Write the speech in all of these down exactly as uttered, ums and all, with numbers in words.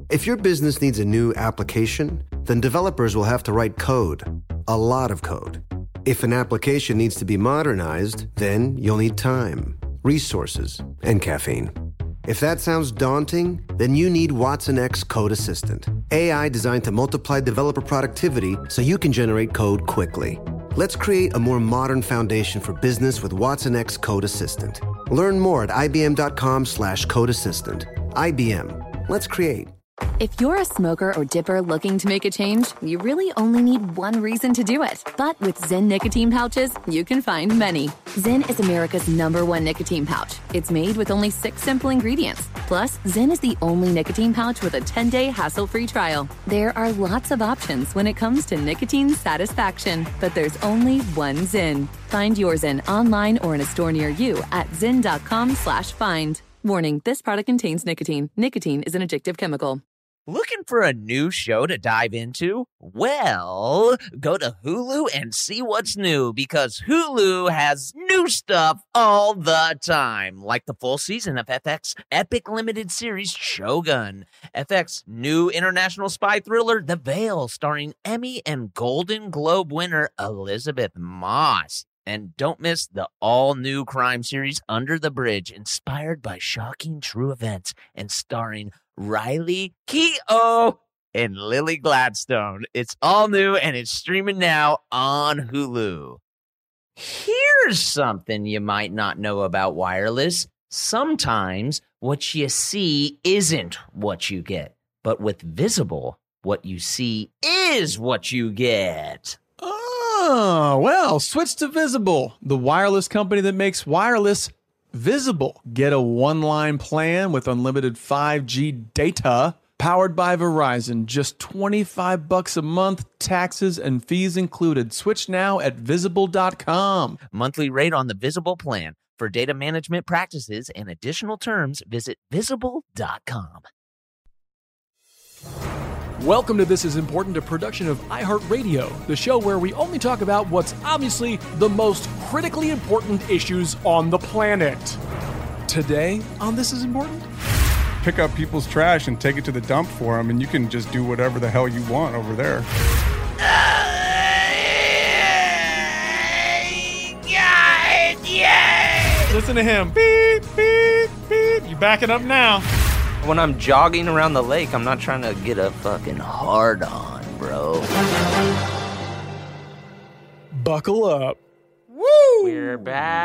If your business needs a new application, then developers will have to write code, a lot of code. If an application needs to be modernized, then you'll need time, resources, and caffeine. If that sounds daunting, then you need Watson X Code Assistant, A I designed to multiply developer productivity so you can generate code quickly. Let's create a more modern foundation for business with Watson X Code Assistant. Learn more at ibm.com slash code assistant. I B M. Let's create. If you're a smoker or dipper looking to make a change, you really only need one reason to do it. But with Zyn nicotine pouches, you can find many. Zyn is America's number one nicotine pouch. It's made with only six simple ingredients. Plus, Zyn is the only nicotine pouch with a ten-day hassle-free trial. There are lots of options when it comes to nicotine satisfaction, but there's only one Zyn. Find your Zyn online or in a store near you at zyn.com slash find. Warning, this product contains nicotine. Nicotine is an addictive chemical. Looking for a new show to dive into? Well, go to Hulu and see what's new, because Hulu has new stuff all the time, like the full season of F X epic limited series Shogun, F X new international spy thriller The Veil, starring Emmy and Golden Globe winner Elizabeth Moss. And don't miss the all-new crime series Under the Bridge, inspired by shocking true events and starring Riley Keough and Lily Gladstone. It's all new and it's streaming now on Hulu. Here's something you might not know about wireless. Sometimes what you see isn't what you get. But with Visible, what you see is what you get. Oh, well, switch to Visible, the wireless company that makes wireless visible. Get a one-line plan with unlimited five G data powered by Verizon. Just twenty-five bucks a month, taxes and fees included. Switch now at visible dot com. Monthly rate on the Visible plan. For data management practices and additional terms, visit visible dot com. Welcome to This Is Important, a production of iHeartRadio, the show where we only talk about what's obviously the most critically important issues on the planet. Today on This Is Important, pick up people's trash and take it to the dump for them, and you can just do whatever the hell you want over there. Listen to him. Beep, beep, beep. You backing up now. When I'm jogging around the lake, I'm not trying to get a fucking hard on, bro. Buckle up. Woo! We're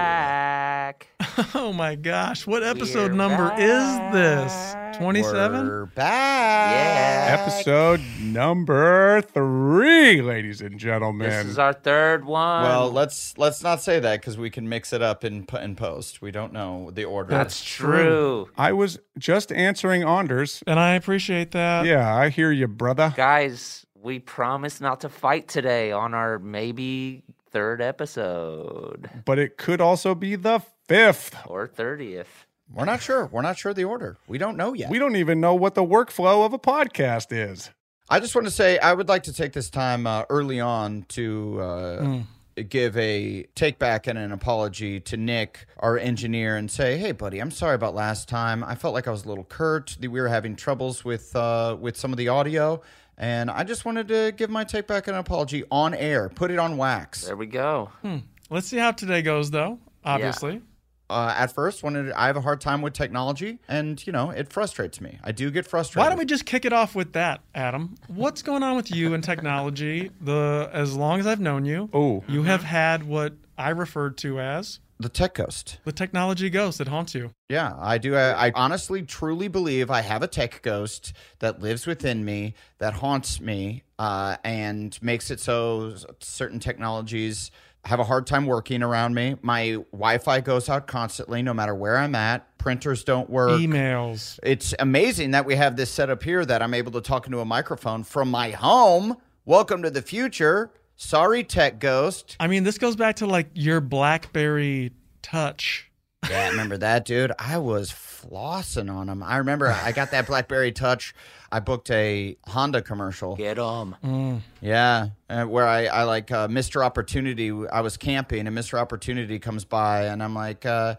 back. Oh my gosh, what episode We're number back. is this? twenty-seven? We're back. Yeah. Episode number three, ladies and gentlemen. This is our third one. Well, let's let's not say that because we can mix it up in in post. We don't know the order. That's true. I was just answering Anders. And I appreciate that. Yeah, I hear you, brother. Guys, we promise not to fight today on our maybe third episode. But it could also be the fifth. Or thirtieth. We're not sure. We're not sure the order. We don't know yet. We don't even know what the workflow of a podcast is. I just want to say I would like to take this time uh, early on to uh, Mm. give a take back and an apology to Nick, our engineer, and say, hey, buddy, I'm sorry about last time. I felt like I was a little curt. We were having troubles with uh, with some of the audio. And I just wanted to give my take back and an apology on air. Put it on wax. There we go. Hmm. Let's see how today goes, though, obviously. Uh, at first, wanted I have a hard time with technology, and, you know, it frustrates me. I do get frustrated. Why don't we just kick it off with that, Adam? What's going on with you and technology? The As long as I've known you, Oh, you have had what I referred to as The tech ghost. the technology ghost that haunts you. Yeah, I do. I, I honestly, truly believe I have a tech ghost that lives within me, that haunts me, uh, and makes it so certain technologies have a hard time working around me. My Wi-Fi goes out constantly, no matter where I'm at. Printers don't work. Emails. It's amazing that we have this set up here that I'm able to talk into a microphone from my home. Welcome to the future. Sorry, tech ghost. I mean, this goes back to like your BlackBerry Touch. Yeah, remember that, dude? I was flossing on them. I remember I got that BlackBerry Touch. I booked a Honda commercial. Get them. Mm. Yeah, uh, where I, I like uh, Mister Opportunity. I was camping, and Mister Opportunity comes by, and I'm like, uh,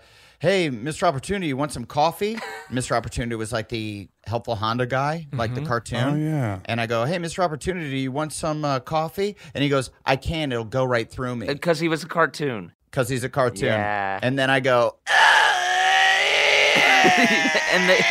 hey, Mister Opportunity, you want some coffee? Mister Opportunity was like the helpful Honda guy, like the cartoon. Oh, yeah. And I go, hey, Mister Opportunity, you want some uh, coffee? And he goes, I can. It'll go right through me. Because he was a cartoon. Because he's a cartoon. Yeah. And then I go, and they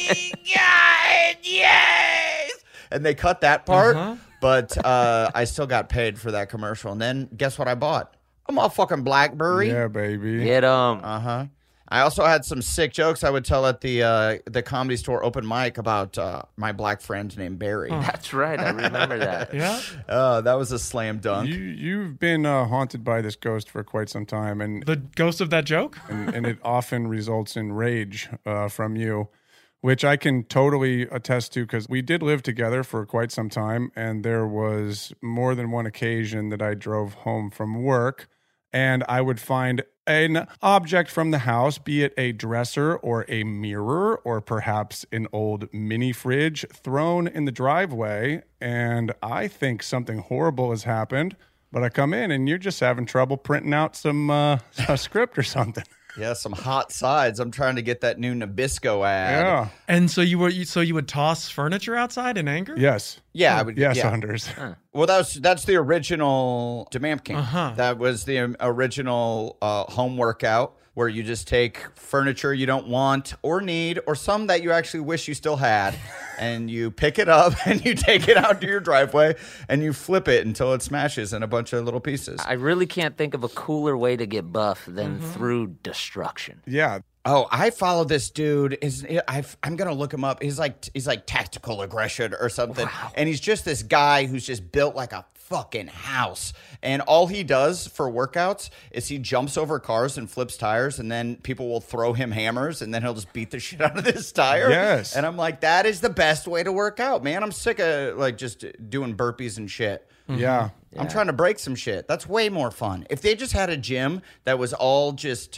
God, yes! And they cut that part, Uh-huh. but uh, I still got paid for that commercial. And then guess what I bought? A motherfucking BlackBerry. Yeah, baby. get him. Uh-huh. I also had some sick jokes I would tell at the uh, the Comedy Store open mic about uh, my black friend named Barry. That's right. I remember that. Yeah. Uh, that was a slam dunk. You, you've been uh, haunted by this ghost for quite some time, and The ghost of that joke? and, and it often results in rage uh, from you, which I can totally attest to because we did live together for quite some time, and there was more than one occasion that I drove home from work, and I would find an object from the house, be it a dresser or a mirror or perhaps an old mini fridge, thrown in the driveway, and I think something horrible has happened. But I come in and you're just having trouble printing out some uh, a script or something. Yeah, some hot sides. I'm trying to get that new Nabisco ad. Yeah. And so you were you, so you would toss furniture outside in anger? Yes. Yeah, I would. Yes, yeah. Anders. Well, that was that's the original Demand King. Uh-huh. That was the um, original uh, home workout where you just take furniture you don't want or need, or some that you actually wish you still had, and you pick it up and you take it out to your driveway and you flip it until it smashes in a bunch of little pieces. I really can't think of a cooler way to get buff than through destruction. Yeah. Oh, I follow this dude. Is I've, I'm gonna look him up. He's like he's like tactical aggression or something, and he's just this guy who's just built like a fucking house. And all he does for workouts is he jumps over cars and flips tires, and then people will throw him hammers, and then he'll just beat the shit out of this tire. Yes. And I'm like, that is the best way to work out, man. I'm sick of like just doing burpees and shit. Yeah. I'm trying to break some shit. That's way more fun. If they just had a gym that was all just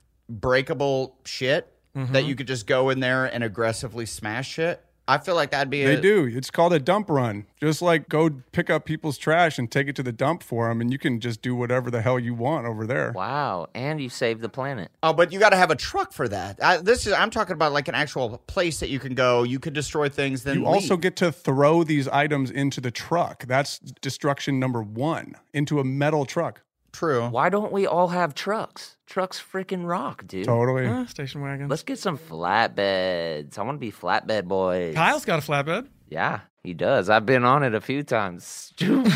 breakable shit that you could just go in there and aggressively smash shit, I feel like that'd be They a, do. It's called a dump run. Just like go pick up people's trash and take it to the dump for them, and you can just do whatever the hell you want over there. Wow. And you saved the planet. Oh, but you got to have a truck for that. I, this is I'm talking about like an actual place that you can go. You can destroy things. Then You also leave. get to throw these items into the truck. That's destruction number one, into a metal truck. True. Why don't we all have trucks? Trucks freaking rock, dude. Totally. Uh, station wagon. Let's get some flatbeds. I want to be flatbed boys. Kyle's got a flatbed. Yeah, he does. I've been on it a few times.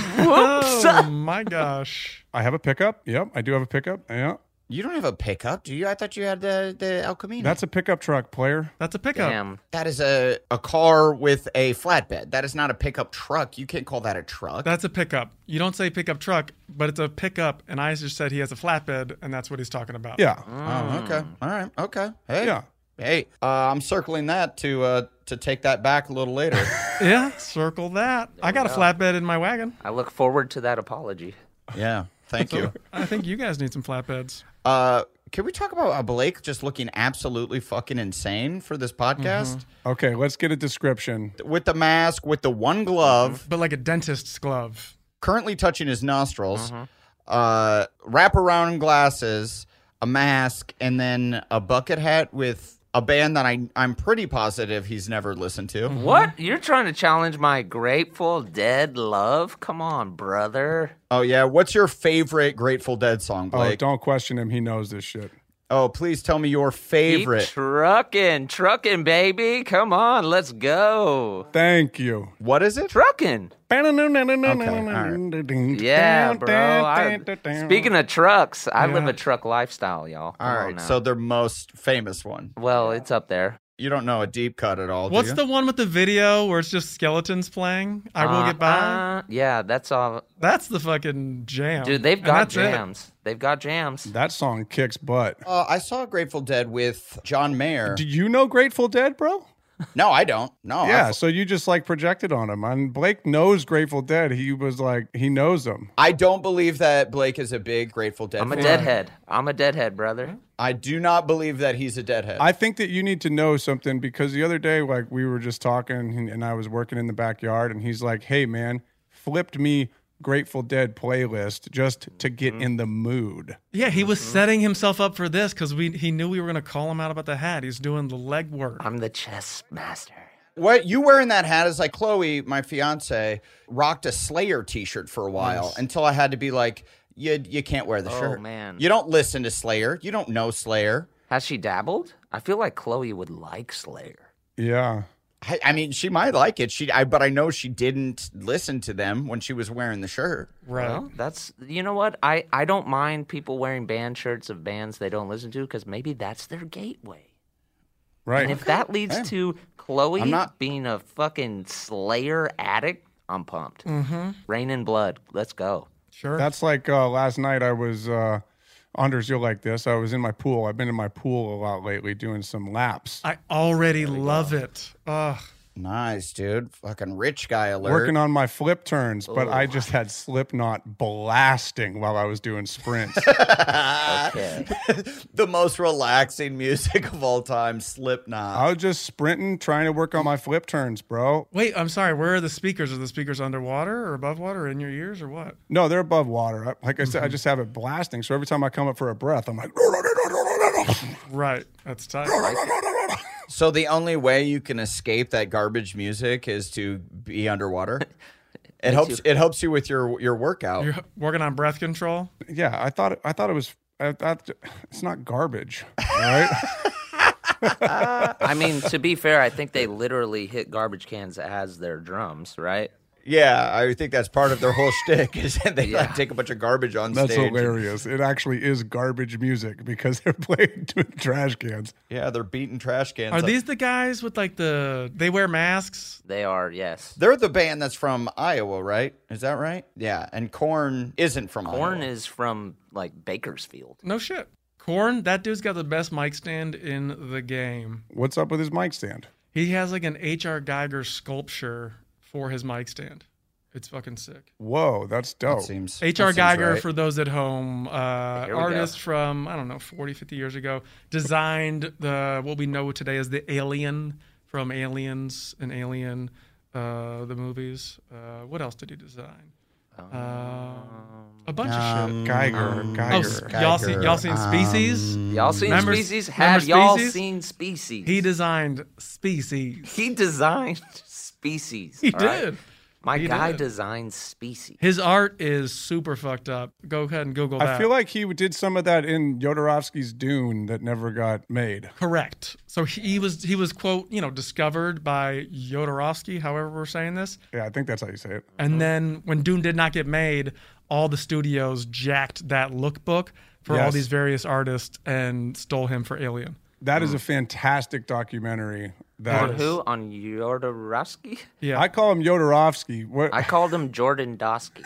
Oh my gosh. I have a pickup. Yep, I do have a pickup. Yeah. You don't have a pickup, do you? I thought you had the the El Camino. That's a pickup truck, player. That's a pickup. Damn. that is a a car with a flatbed. That is not a pickup truck. You can't call that a truck. That's a pickup. You don't say pickup truck, but it's a pickup, and I just said he has a flatbed, and that's what he's talking about. Yeah. Oh, okay. All right. Okay. Hey. Yeah. Hey. Uh, I'm circling that to uh, to take that back a little later. Yeah, circle that. I got a flatbed in my wagon. I look forward to that apology. Yeah. Thank you. I think you guys need some flatbeds. Uh, can we talk about uh, Blake just looking absolutely fucking insane for this podcast? Okay, let's get a description. With the mask, with the one glove, But like a dentist's glove. currently touching his nostrils, uh, wraparound glasses, a mask, and then a bucket hat with a band that I, I'm pretty positive he's never listened to. What? You're trying to challenge my Grateful Dead love? Come on, brother. Oh, yeah. What's your favorite Grateful Dead song, Oh, Blake? don't question him. He knows this shit. Oh, please tell me your Keep favorite. trucking, trucking, baby. Come on, let's go. Thank you. What is it? Trucking. Okay, Yeah, bro. I, speaking of trucks, I live Yeah. a truck lifestyle, y'all. Come All on right. now. So their most famous one. well, it's up there. You don't know a deep cut at all, do What's you? the one with the video where it's just skeletons playing? I will Uh, get by. uh, yeah, that's all. That's the fucking jam. Dude, they've And got that's it. jams. They've got jams. That song kicks butt. Uh, I saw Grateful Dead with John Mayer. Do you know Grateful Dead, bro? No, I don't. No. Yeah, I, so you just like projected on him. And Blake knows Grateful Dead. He was like, he knows them. I don't believe that Blake is a big Grateful Dead I'm a fan. deadhead. I'm a deadhead, brother. I do not believe that he's a deadhead. I think that you need to know something because the other day, like, we were just talking and, and I was working in the backyard and he's like, hey, man, flipped me Grateful Dead playlist just to get in the mood. Yeah, he was setting himself up for this because we he knew we were going to call him out about the hat. He's doing the leg work. I'm the chess master. What you wearing that hat is like Chloe, my fiance, rocked a Slayer t-shirt for a while Nice. until I had to be like, you you can't wear the Oh, shirt. man. You don't listen to Slayer. You don't know Slayer. Has she dabbled? I feel like Chloe would like Slayer. Yeah. I, I mean, she might like it. She, I, but I know she didn't listen to them when she was wearing the shirt. Right. Well, that's, you know what? I, I don't mind people wearing band shirts of bands they don't listen to because maybe that's their gateway. Right. And if that leads Hey. to Chloe I'm not- being a fucking Slayer addict, I'm pumped. Mm-hmm. Rain in Blood. Let's go. Sure. That's like uh, last night I was, uh, Anders, you'll like this. I was in my pool. I've been in my pool a lot lately doing some laps. I already love it. Ugh. Nice, dude. Fucking rich guy alert. Working on my flip turns, but I just had Slipknot blasting while I was doing sprints. Okay. the most relaxing music of all time, Slipknot. I was just sprinting, trying to work on my flip turns, bro. Wait, I'm sorry. Where are the speakers? Are the speakers underwater or above water or in your ears or what? No, they're above water. I- Like I said, I just have it blasting. So every time I come up for a breath, I'm like, Right. That's tight. So the only way you can escape that garbage music is to be underwater. It helps. you- It helps you with your your workout. You're working on breath control? yeah, I thought I thought it was. I thought it's not garbage, all right? I mean, to be fair, I think they literally hit garbage cans as their drums, right? Yeah, I think that's part of their whole shtick is that they Yeah. like, take a bunch of garbage on That's stage. hilarious. It actually is garbage music because they're playing with trash cans. Yeah, they're beating trash cans. Are up. these the guys with like the, they wear masks? They are, yes. They're the band that's from Iowa, right? Is that right? Yeah, and Korn isn't from Korn Iowa. is from, like, Bakersfield. No shit. Korn, that dude's got the best mic stand in the game. What's up with his mic stand? He has like an H R. Geiger sculpture for his mic stand. It's fucking sick. Whoa, that's dope. That seems H R. that seems Geiger, right. for those at home, uh, Here we artist go. from, I don't know, forty, fifty years ago, designed the what we know today as the Alien from Aliens and Alien, uh, the movies. Uh, what else did he design? Uh, a bunch of shit. Geiger, Oh, Geiger. s- y'all seen y'all seen Species? Y'all seen Remember- Species? remember Have y'all Species? seen Species? He designed Species. He designed Species. He all right? did. My He guy did. designed Species. His art is super fucked up. Go ahead and Google that. I feel like he did some of that in Jodorowsky's Dune that never got made. Correct. So he was he was quote you know discovered by Jodorowsky, however we're saying this, Yeah, I think that's how you say it. and then when Dune did not get made, all the studios jacked that lookbook for all Yes. these various artists and stole him for Alien. That is a fantastic documentary. That On who? On Jodorowsky? Yeah, I call him Jodorowsky. What I called him Jordan Dosky.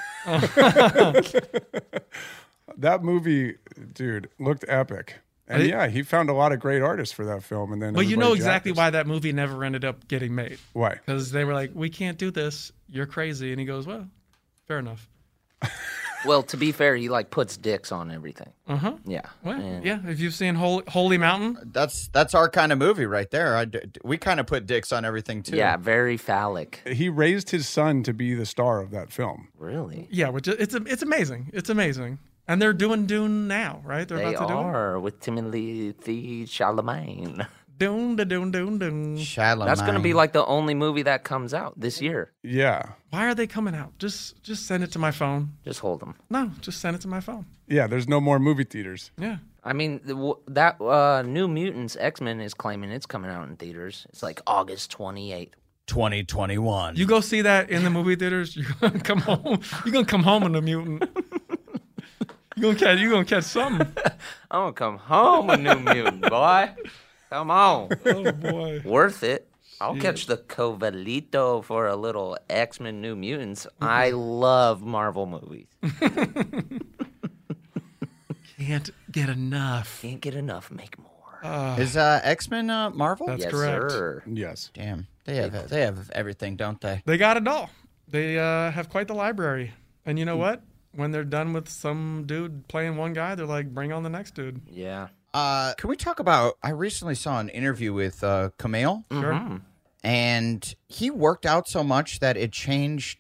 that movie, dude, looked epic. And I- yeah, he found a lot of great artists for that film. And then, well, you know everybody exactly jacked why that movie never ended up getting made. us. Why? Because they were like, we can't do this. You're crazy. And he goes, well, fair enough. Well, to be fair, he like puts dicks on everything. Uh huh. Yeah. Well, And- yeah. If you've seen Holy, Holy Mountain, That's that's our kind of movie right there. I d we kind of put dicks on everything too. Yeah, very phallic. He raised his son to be the star of that film. Really? yeah, which it's it's amazing. It's amazing. And they're doing Dune now, right? They're They about to do it. are with Timothy Chalamet. Dune, da, dune, dune, dune. Chalamet. That's going to be like the only movie that comes out this year. Yeah. Why are they coming out? Just just send it to my phone. Just hold them. No, just send it to my phone. Yeah, there's no more movie theaters. Yeah. I mean, the, w- that uh, New Mutants X-Men is claiming it's coming out in theaters. It's like August twenty-eighth. twenty twenty-one. You go see that in the movie theaters, you're gonna come home. You're gonna come home in a mutant. You're gonna catch you gonna catch something. I'm going to come home a New Mutant, boy. Come on. Oh boy. Worth it. I'll catch the Covalito for a little X-Men New Mutants. I love Marvel movies. Can't get enough. Can't get enough. Make more. Is uh, X Men uh, Marvel? That's yes, correct. sir. Yes. Damn, they have they have everything, don't they? They got it all. They uh, have quite the library. And you know what? When they're done with some dude playing one guy, they're like, bring on the next dude. Yeah. Uh, can we talk about? I recently saw an interview with uh, Kumail, Sure. Mm-hmm. and he worked out so much that it changed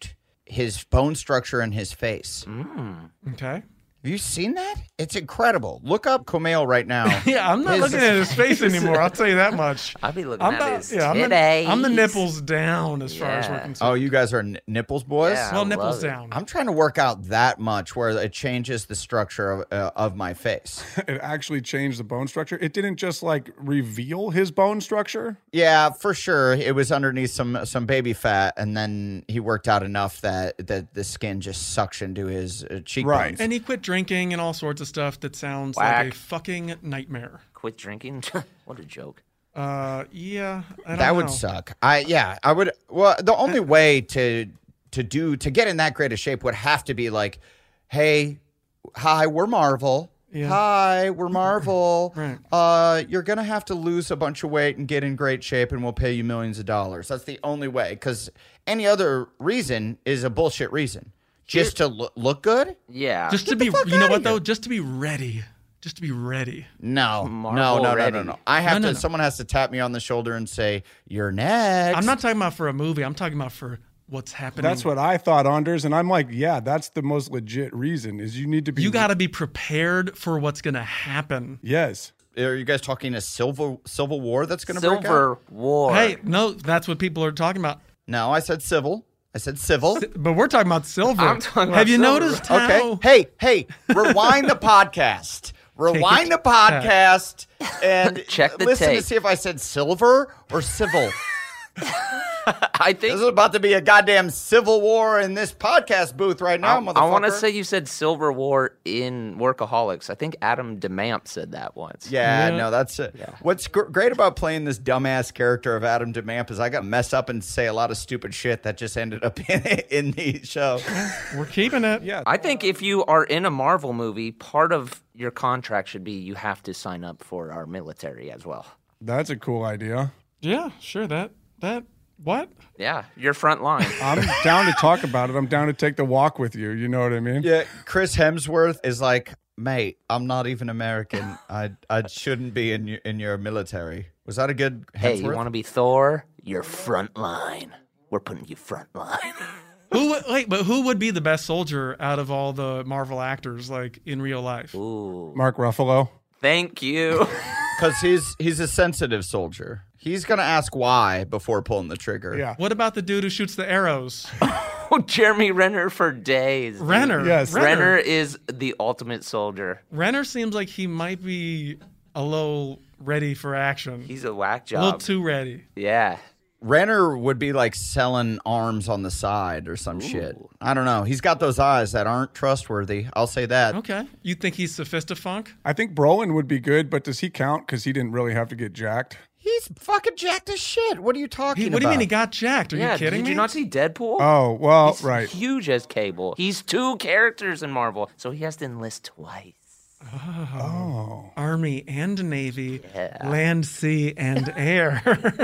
his bone structure in his face. Mm. Okay. Have you seen that? It's incredible. Look up Kumail right now. Yeah, I'm not His- looking at his face anymore. I'll tell you that much. I'll be looking I'm at about, his yeah, I'm the, titties. I'm the nipples down as far as we're Yeah. concerned. Oh, you guys are n- nipples boys? Yeah. well, I nipples love it. down. I'm trying to work out that much where it changes the structure of, uh, of my face. It actually changed the bone structure. It didn't just like reveal his bone structure. Yeah, for sure. It was underneath some some baby fat, and then he worked out enough that, that the skin just suctioned to his uh, cheekbones. Right. And he quit drinking and all sorts of stuff that sounds Whack. like a fucking nightmare. Quit drinking? What a joke. Uh, yeah, I don't That would know. suck. I yeah, I would. Well, the only way to to do to get in that great a shape would have to be like, hey, hi, we're Marvel. Yeah. Hi, we're Marvel. Right. Uh, you're gonna have to lose a bunch of weight and get in great shape, and we'll pay you millions of dollars. That's the only way. Because any other reason is a bullshit reason. Just to lo- look good? Yeah. Just to Get the be, fuck you know outta what here. though? Just to be ready. Just to be ready. No, Marvel no, no, no, no, ready. no. I have No, no, to. no. Someone has to tap me on the shoulder and say, "You're next." I'm not talking about for a movie. I'm talking about for what's happening. That's what I thought, Anders, and I'm like, yeah, that's the most legit reason. Is you need to be. you got to be prepared for what's going to happen. Yes. Are you guys talking a civil civil war that's going to break out? Silver War. Hey, no, that's what people are talking about. No, I said civil. I said civil. But we're talking about silver. I'm talking about Have you silver. noticed how? Okay. Hey, hey, rewind the podcast. Rewind the podcast and Check the listen tape. to see if I said silver or civil. I This think is about to be a goddamn civil war in this podcast booth right now, I, motherfucker. I want to say you said Silver War in Workaholics. I think Adam DeMamp said that once. Yeah, Yeah. no, that's it. What's gr- great about playing this dumbass character of Adam DeMamp is I got to mess up and say a lot of stupid shit that just ended up in, in the show. We're keeping it. Yeah. I think if you are in a Marvel movie, part of your contract should be you have to sign up for our military as well. That's a cool idea. Yeah, sure. That that what? Yeah, your front line. I'm down to talk about it. I'm down to take the walk with you. You know what I mean? Yeah, Chris Hemsworth is like, mate, I'm not even American. I I shouldn't be in your, in your military. Was that a good Hemsworth? Hey, you want to be Thor? Your front line. We're putting you front line. Who would, wait, but who would be the best soldier out of all the Marvel actors, like in real life? Ooh. Mark Ruffalo. Thank you. Because he's he's a sensitive soldier. He's gonna ask why before pulling the trigger. Yeah. What about the dude who shoots the arrows? Oh, Jeremy Renner for days. dude. Renner. Yes. Renner. Renner is the ultimate soldier. Renner seems like he might be a little ready for action. He's a whack a little job. too ready. Yeah. Renner would be like selling arms on the side or some shit. I don't know. He's got those eyes that aren't trustworthy. I'll say that. Okay. You think he's Sophistafunk? I think Brolin would be good, but does he count? Because he didn't really have to get jacked. He's fucking jacked as shit. What are you talking He, about? what do you mean he got jacked? Are yeah, you kidding did me? you not see Deadpool? Oh, well, He's right. huge as Cable. He's two characters in Marvel, so he has to enlist twice. Oh. Army and Navy, Yeah. land, sea, and air.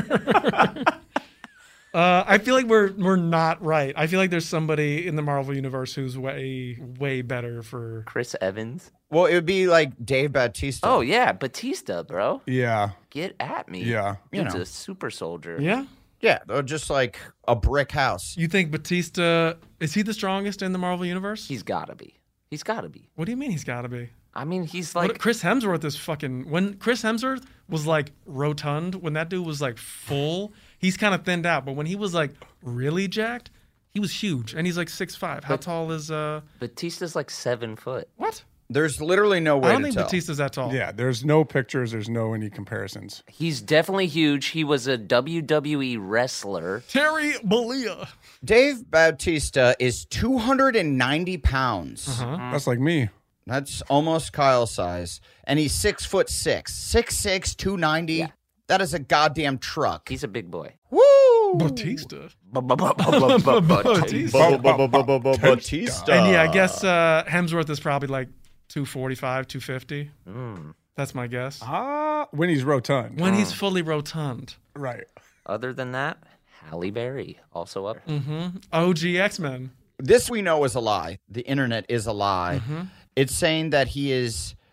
uh, I feel like we're we're not right. I feel like there's somebody in the Marvel universe who's way way better for. Chris Evans. Well, it would be like Dave Bautista. Oh yeah, Batista, bro. Yeah. Get at me. Yeah. You Dude's know. a super soldier. Yeah. yeah, or just like a brick house. You think Batista is he the strongest in the Marvel universe? He's gotta be. He's gotta be. What do you mean he's got to be? I mean, he's What- like Chris Hemsworth is fucking. When Chris Hemsworth was like rotund, when that dude was like full, he's kind of thinned out. But when he was like really jacked, he was huge, and he's like six five. How But- tall is uh? Batista's like seven foot. What? There's literally no way I don't to think tell. Batista's that tall. Yeah. There's no pictures. There's no any comparisons. He's definitely huge. He was a W W E wrestler. Terry Bollea. Dave Bautista is two hundred ninety pounds. Uh-huh. That's like me. That's almost Kyle's size. And he's six foot six. Six six, two ninety. Yeah. That is a goddamn truck. He's a big boy. Woo! Batista. Batista. Batista. And yeah, I guess uh, Hemsworth is probably like two forty-five, two fifty. That's my guess. Ah, when he's rotund. When he's fully rotund. Right. Other than that, Halle Berry also up. O G X-Men. This we know is a lie. The internet is a lie. Mm-hmm. It's saying that he is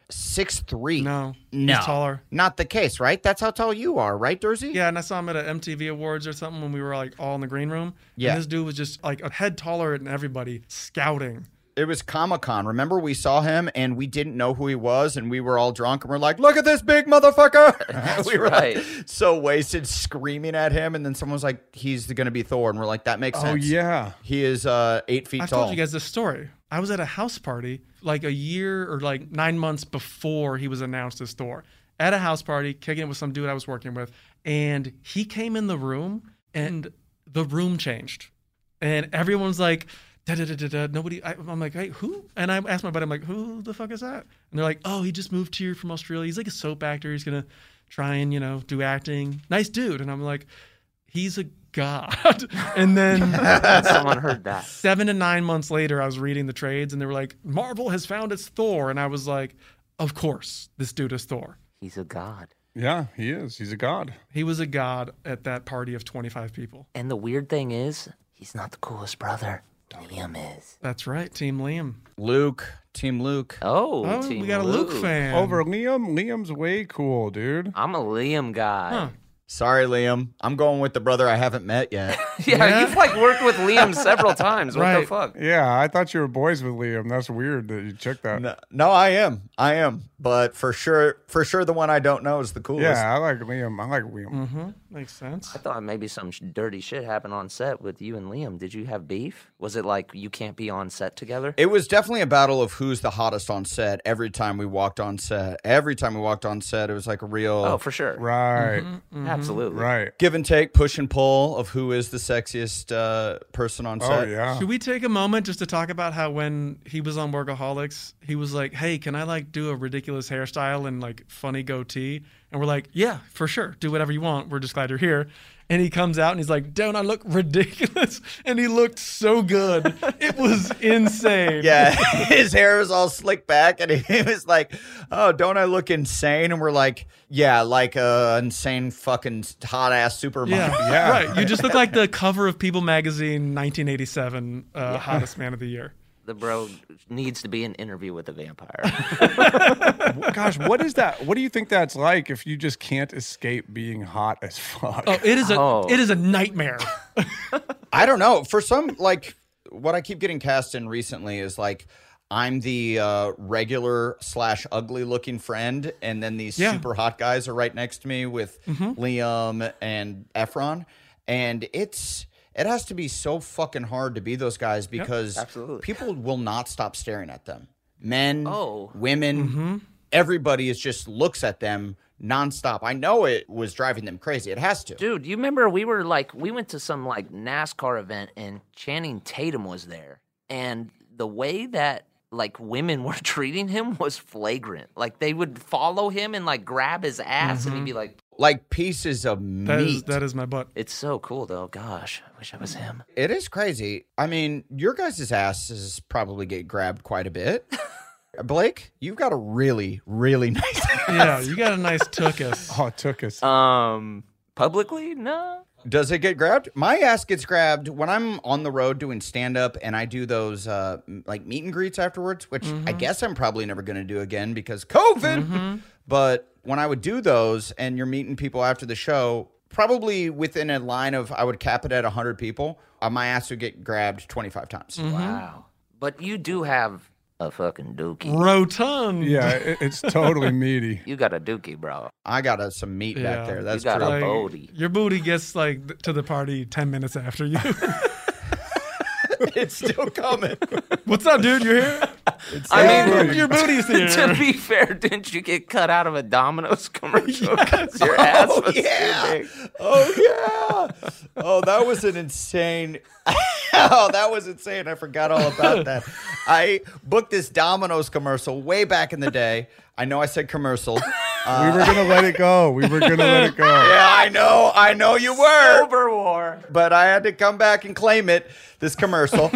six three. No, No. he's taller. Not the case, right? That's how tall you are, right, Dursey? Yeah, and I saw him at a M T V Awards or something when we were like all in the green room. Yeah. And this dude was just like a head taller than everybody, scouting. It was Comic-Con. Remember, we saw him and we didn't know who he was, and we were all drunk and we're like, look at this big motherfucker. That's we were right. like so wasted screaming at him, and then someone was like, he's going to be Thor. And we're like, that makes Oh, sense. yeah. He is uh, eight feet I've tall. told you guys this story. I was at a house party like a year or like nine months before he was announced as Thor. At a house party, kicking it with some dude I was working with, and he came in the room, and the room changed, and everyone's like, da da da da da. Nobody. I, I'm like, hey, who? And I asked my buddy, I'm like, who the fuck is that? And they're like, oh, he just moved here from Australia. He's like a soap actor. He's gonna try and you know do acting. Nice dude. And I'm like, he's a god. And then Someone heard that. seven to nine months later, I was reading the trades, and they were like, Marvel has found its Thor, and I was like, of course, this dude is Thor. He's a god. Yeah, he is. He's a god. He was a god at that party of twenty-five people. And the weird thing is, he's not the coolest brother. Liam is. That's right, Team Liam. Luke. Team Luke. Oh, Oh, Team we got a Luke fan. Over Liam? Liam's way cool, dude. I'm a Liam guy. Huh. Sorry, Liam. I'm going with the brother I haven't met yet. Yeah, Yeah. you've like worked with Liam several times. What the Right. fuck? Yeah, I thought you were boys with Liam. That's weird that you checked that. no, no, I am. I am. But for sure, for sure, the one I don't know is the coolest. Yeah, I like Liam. I like Liam. Mm-hmm. Makes sense. I thought maybe some sh- dirty shit happened on set with you and Liam. Did you have beef? Was it like you can't be on set together? It was definitely a battle of who's the hottest on set every time we walked on set. Every time we walked on set, it was like a real Oh, for sure. Right, Absolutely. right. give and take, push and pull of who is the sexiest uh, person on Oh, set. yeah. Should we take a moment just to talk about how when he was on Workaholics, he was like, hey, can I like do a ridiculous hairstyle and like funny goatee? And we're like, yeah, for sure. Do whatever you want. We're just glad you're here. And he comes out and he's like, don't I look ridiculous? And he looked so good. It was insane. Yeah, his hair was all slicked back, and he was like, "Oh, don't I look insane?" And we're like, "Yeah, like a insane fucking hot ass supermodel." Yeah, Yeah. right. You just look like the cover of People magazine, nineteen eighty-seven, uh, hottest man of the year. The bro needs to be an interview with a vampire. Gosh, what is that? What do you think that's like if you just can't escape being hot as fuck? Oh, it is a Oh. it is a nightmare. I don't know. For some, like, what I keep getting cast in recently is like, I'm the uh, regular slash ugly looking friend, and then these Yeah. super hot guys are right next to me with Liam and Efron, and it's it has to be so fucking hard to be those guys because absolutely. people will not stop staring at them. Men, Oh. women, everybody is just looks at them nonstop. I know it was driving them crazy. It has to. Dude, you remember we were like, we went to some like NASCAR event and Channing Tatum was there. And the way that like women were treating him was flagrant. Like they would follow him and like grab his ass and he'd be like, Like pieces of That meat. is that is my butt. it's so cool though. Gosh, I wish I was him. It is crazy. I mean, your guys' asses probably get grabbed quite a bit. Blake, you've got a really, really nice ass. Yeah, you got a nice tuchus. Oh, it took us. Um, publicly? No. Does it get grabbed? My ass gets grabbed when I'm on the road doing stand-up and I do those uh, m- like meet and greets afterwards, which I guess I'm probably never going to do again because COVID. But when I would do those and you're meeting people after the show, probably within a line of, I would cap it at one hundred people, uh, my ass would get grabbed twenty-five times. Wow. But you do have a fucking dookie. Rotund. Yeah, it, it's totally meaty. You got a dookie, bro. I got uh, some meat Yeah. back there. You That's got true. a Like, booty. your booty gets like th- to the party ten minutes after you. It's still coming. What's up, dude? You're here? I Hey, mean, look, your booty's here. to be fair, didn't you get cut out of a Domino's commercial? 'Cause your ass Oh, was yeah. too big. Oh yeah. Oh, that was an insane. Oh, that was insane. I forgot all about that. I booked this Domino's commercial way back in the day. I know I said commercial. we were gonna let it go. We were gonna let it go. Yeah, I know. I know you were. Silver War. But I had to come back and claim it. This commercial.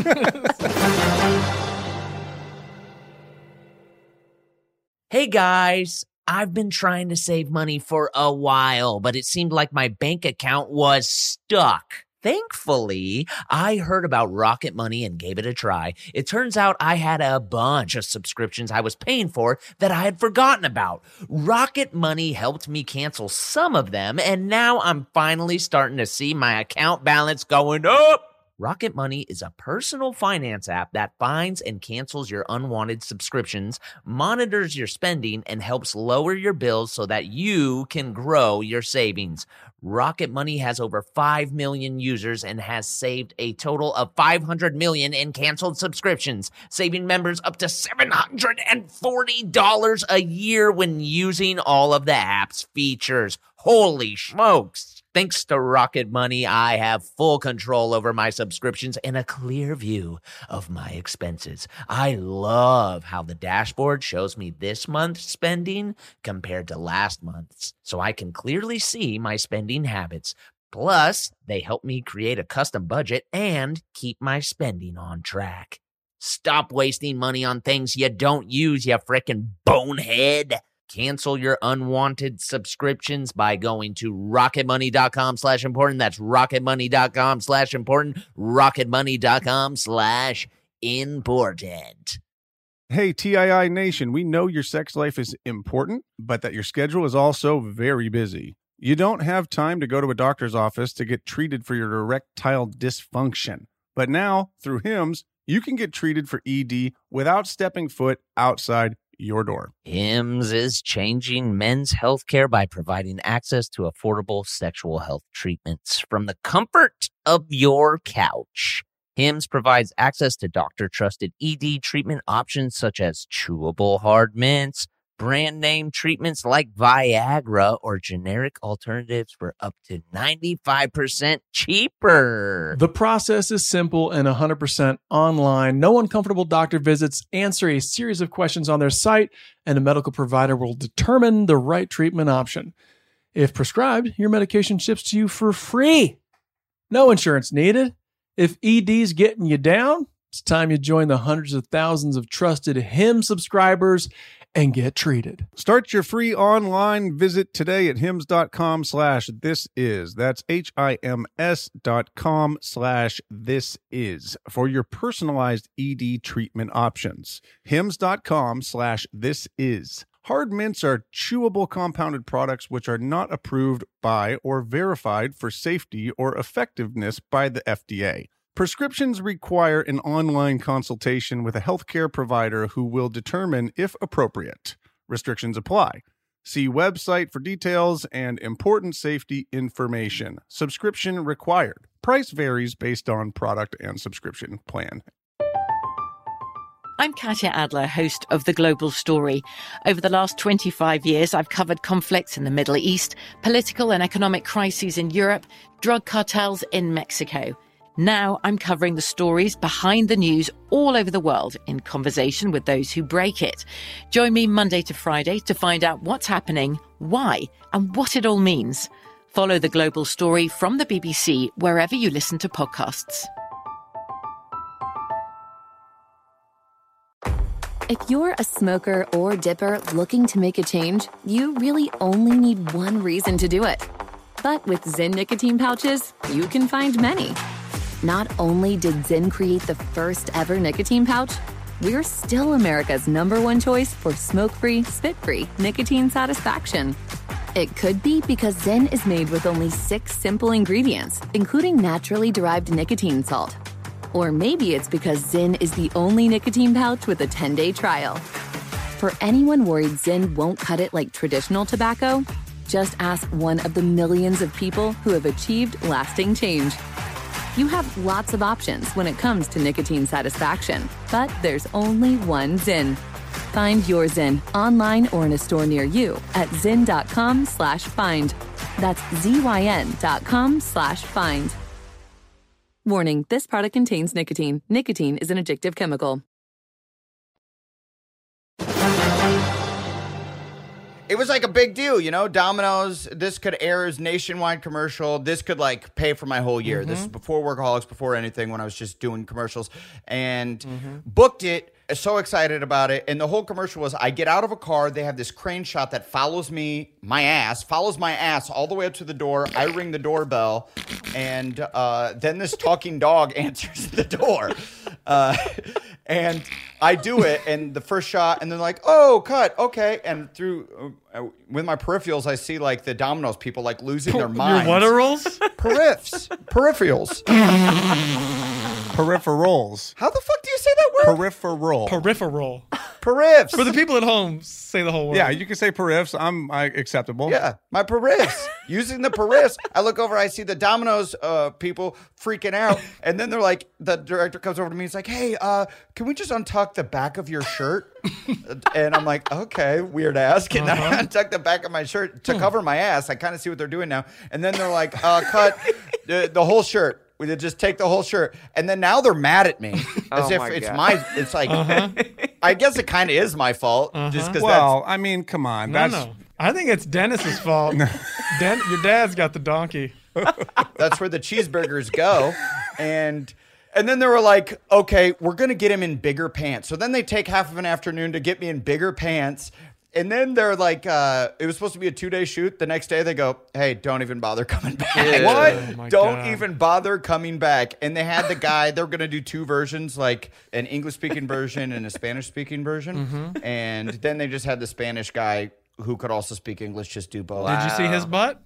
Hey guys, I've been trying to save money for a while, but it seemed like my bank account was stuck. Thankfully, I heard about Rocket Money and gave it a try. It turns out I had a bunch of subscriptions I was paying for that I had forgotten about. Rocket Money helped me cancel some of them, and now I'm finally starting to see my account balance going up. Rocket Money is a personal finance app that finds and cancels your unwanted subscriptions, monitors your spending, and helps lower your bills so that you can grow your savings. Rocket Money has over five million users and has saved a total of five hundred million in canceled subscriptions, saving members up to seven hundred forty dollars a year when using all of the app's features. Holy smokes! Thanks to Rocket Money, I have full control over my subscriptions and a clear view of my expenses. I love how the dashboard shows me this month's spending compared to last month's, so I can clearly see my spending habits. Plus, they help me create a custom budget and keep my spending on track. Stop wasting money on things you don't use, you frickin' bonehead. Cancel your unwanted subscriptions by going to rocketmoney.com slash important. That's rocketmoney.com slash important. rocketmoney.com slash important. Hey, T I I Nation, we know your sex life is important, but that your schedule is also very busy. You don't have time to go to a doctor's office to get treated for your erectile dysfunction. But now, through Hims, you can get treated for E D without stepping foot outside your door. Hims is changing men's healthcare by providing access to affordable sexual health treatments from the comfort of your couch. Hims provides access to doctor-trusted E D treatment options such as chewable hard mints, brand name treatments like Viagra, or generic alternatives for up to ninety-five percent cheaper. The process is simple and one hundred percent online. No uncomfortable doctor visits. Answer a series of questions on their site, and a medical provider will determine the right treatment option. If prescribed, your medication ships to you for free. No insurance needed. If E D's getting you down, it's time you join the hundreds of thousands of trusted Hims subscribers and get treated. Start your free online visit today at hims.com slash this is. That's H-I-M-S dot com slash this is for your personalized E D treatment options. Hims.com slash this is. Hard mints are chewable compounded products which are not approved by or verified for safety or effectiveness by the F D A. Prescriptions require an online consultation with a healthcare provider who will determine if appropriate. Restrictions apply. See website for details and important safety information. Subscription required. Price varies based on product and subscription plan. I'm Katya Adler, host of The Global Story. Over the last twenty-five years, I've covered conflicts in the Middle East, political and economic crises in Europe, drug cartels in Mexico. Now I'm covering the stories behind the news all over the world in conversation with those who break it. Join me Monday to Friday to find out what's happening, why, and what it all means. Follow The Global Story from the B B C wherever you listen to podcasts. If you're a smoker or dipper looking to make a change, you really only need one reason to do it. But with Zyn nicotine pouches, you can find many. Not only did Zyn create the first ever nicotine pouch, we're still America's number one choice for smoke-free, spit-free nicotine satisfaction. It could be because Zyn is made with only six simple ingredients, including naturally derived nicotine salt. Or maybe it's because Zyn is the only nicotine pouch with a ten-day trial. For anyone worried Zyn won't cut it like traditional tobacco, just ask one of the millions of people who have achieved lasting change. You have lots of options when it comes to nicotine satisfaction, but there's only one Zyn. Find your Zyn online or in a store near you at zyn.com slash find. That's Z-Y-N dot com slash find. Warning, this product contains nicotine. Nicotine is an addictive chemical. It was like a big deal, you know, Domino's, this could air as nationwide commercial. This could like pay for my whole year. Mm-hmm. This is before Workaholics, before anything, when I was just doing commercials, and mm-hmm. booked it so excited about it. And the whole commercial was I get out of a car. They have this crane shot that follows me, my ass, follows my ass all the way up to the door. I ring the doorbell. And uh, then this talking dog answers the door. Uh, and I do it. And the first shot. And they're like, oh, cut. Okay. And through uh, with my peripherals, I see like the Domino's people like losing their minds. Your whatterals? Periffs. Peripherals. Peripherals. How the fuck do you say that word? Peripheral. Peripheral. Periffs. For the people at home, say the whole word. Yeah, you can say periffs. I'm I, acceptable. Yeah, my periffs. Using the periffs. I look over, I see the Domino's uh, people freaking out. And then they're like, the director comes over to me. He's like, hey, uh, can we just untuck the back of your shirt? And I'm like, okay, weird ass. Can uh-huh. I untuck the back of my shirt to cover my ass? I kind of see what they're doing now. And then they're like, uh, cut the, the whole shirt. We did just take the whole shirt. And then now they're mad at me. As Oh if my it's God. my, it's like, Uh-huh. I guess it kind of is my fault. Uh-huh. Just because Well, I mean, come on. No, That's no. I think it's Dennis's fault. Den- your dad's got the donkey. that's where the cheeseburgers go. And and then they were like, okay, we're going to get him in bigger pants. So then they take half of an afternoon to get me in bigger pants. And then they're like, uh, it was supposed to be a two-day shoot. The next day they go, hey, don't even bother coming back. What? Oh my don't God. even bother coming back. And they had the guy, they were going to do two versions, like an English-speaking version and a Spanish-speaking version. Mm-hmm. And then they just had the Spanish guy who could also speak English just do both. Did you see his butt?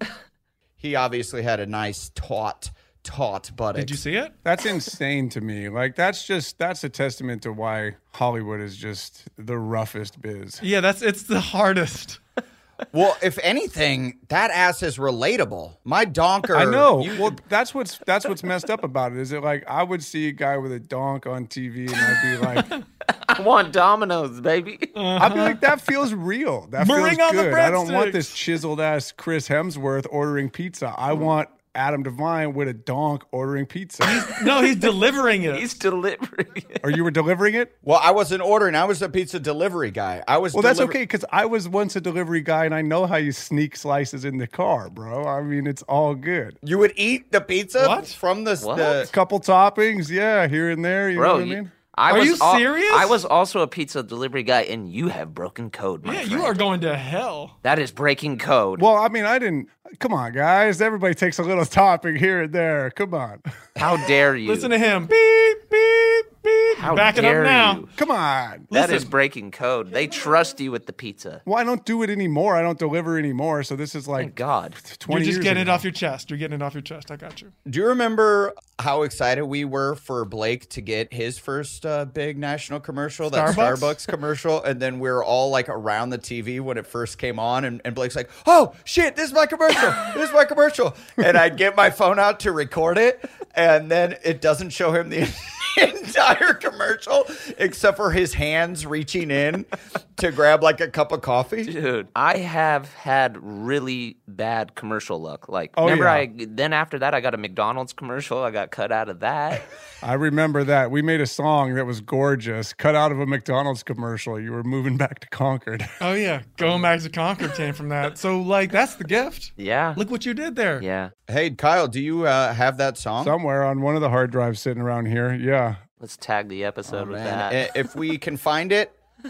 He obviously had a nice, taut, taut buttocks. Did you see it? That's insane to me. Like that's just that's a testament to why Hollywood is just the roughest biz. Yeah, that's it's the hardest. Well, if anything, that ass is relatable. My donker. I know. you- well, that's what's that's what's messed up about it. Is it like I would see a guy with a donk on T V and I'd be like, I want Domino's, baby. I'd be like, that feels real. That Bring feels on the good. I don't want breadsticks. this chiseled ass Chris Hemsworth ordering pizza. I want Adam Devine with a donk ordering pizza. No, he's delivering it. He's delivering it. Or you were delivering it? well, I wasn't ordering. I was a pizza delivery guy. I was. Well, that's deliver- okay because I was once a delivery guy and I know how you sneak slices in the car, bro. I mean, it's all good. You would eat the pizza What? from the. What? the Couple toppings, yeah, here and there. You know Bro, what I you- mean? I Are was you al- serious? I was also a pizza delivery guy, and you have broken code, my Yeah, friend. you are going to hell. That is breaking code. Well, I mean, I didn't. Come on, guys. Everybody takes a little topping here and there. Come on. How dare you? Listen to him. Beep, beep, beep. How Back it dare up now. you? Come on. That Listen. is breaking code. They trust you with the pizza. Well, I don't do it anymore. I don't deliver anymore. So this is like Thank God. You're twenty just years getting ago. it off your chest. You're getting it off your chest. I got you. Do you remember how excited we were for Blake to get his first uh, big national commercial, that Starbucks? Starbucks commercial? And then we were all like around the T V when it first came on. And, and Blake's like, oh, shit, this is my commercial. This is my commercial. And I'd get my phone out to record it. And then it doesn't show him the entire commercial except for his hands reaching in to grab like a cup of coffee. Dude, I have had really bad commercial luck. Like, Oh, remember, yeah. I then after that, I got a McDonald's commercial. I got cut out of that. I remember that. We made a song that was gorgeous, cut out of a McDonald's commercial. You were moving back to Concord. Oh, yeah. Going back to Concord came from that. So, like, that's the gift. Yeah. Look what you did there. Yeah. Hey, Kyle, do you uh, have that song? Somewhere on one of the hard drives sitting around here. Yeah. Let's tag the episode with Man, that. i- if we can find it,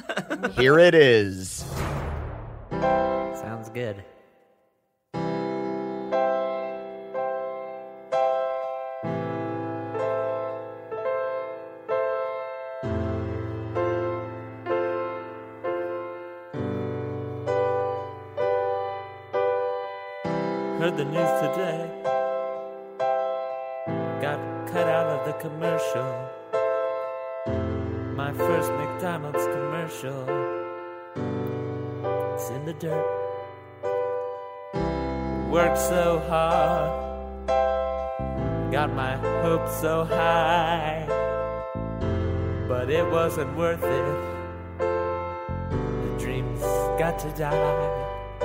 here it is. Sounds good. Heard the news today. Got cut out of the commercial. My first McDonald's commercial. It's in the dirt. Worked so hard. Got my hopes so high. But it wasn't worth it. The dreams got to die.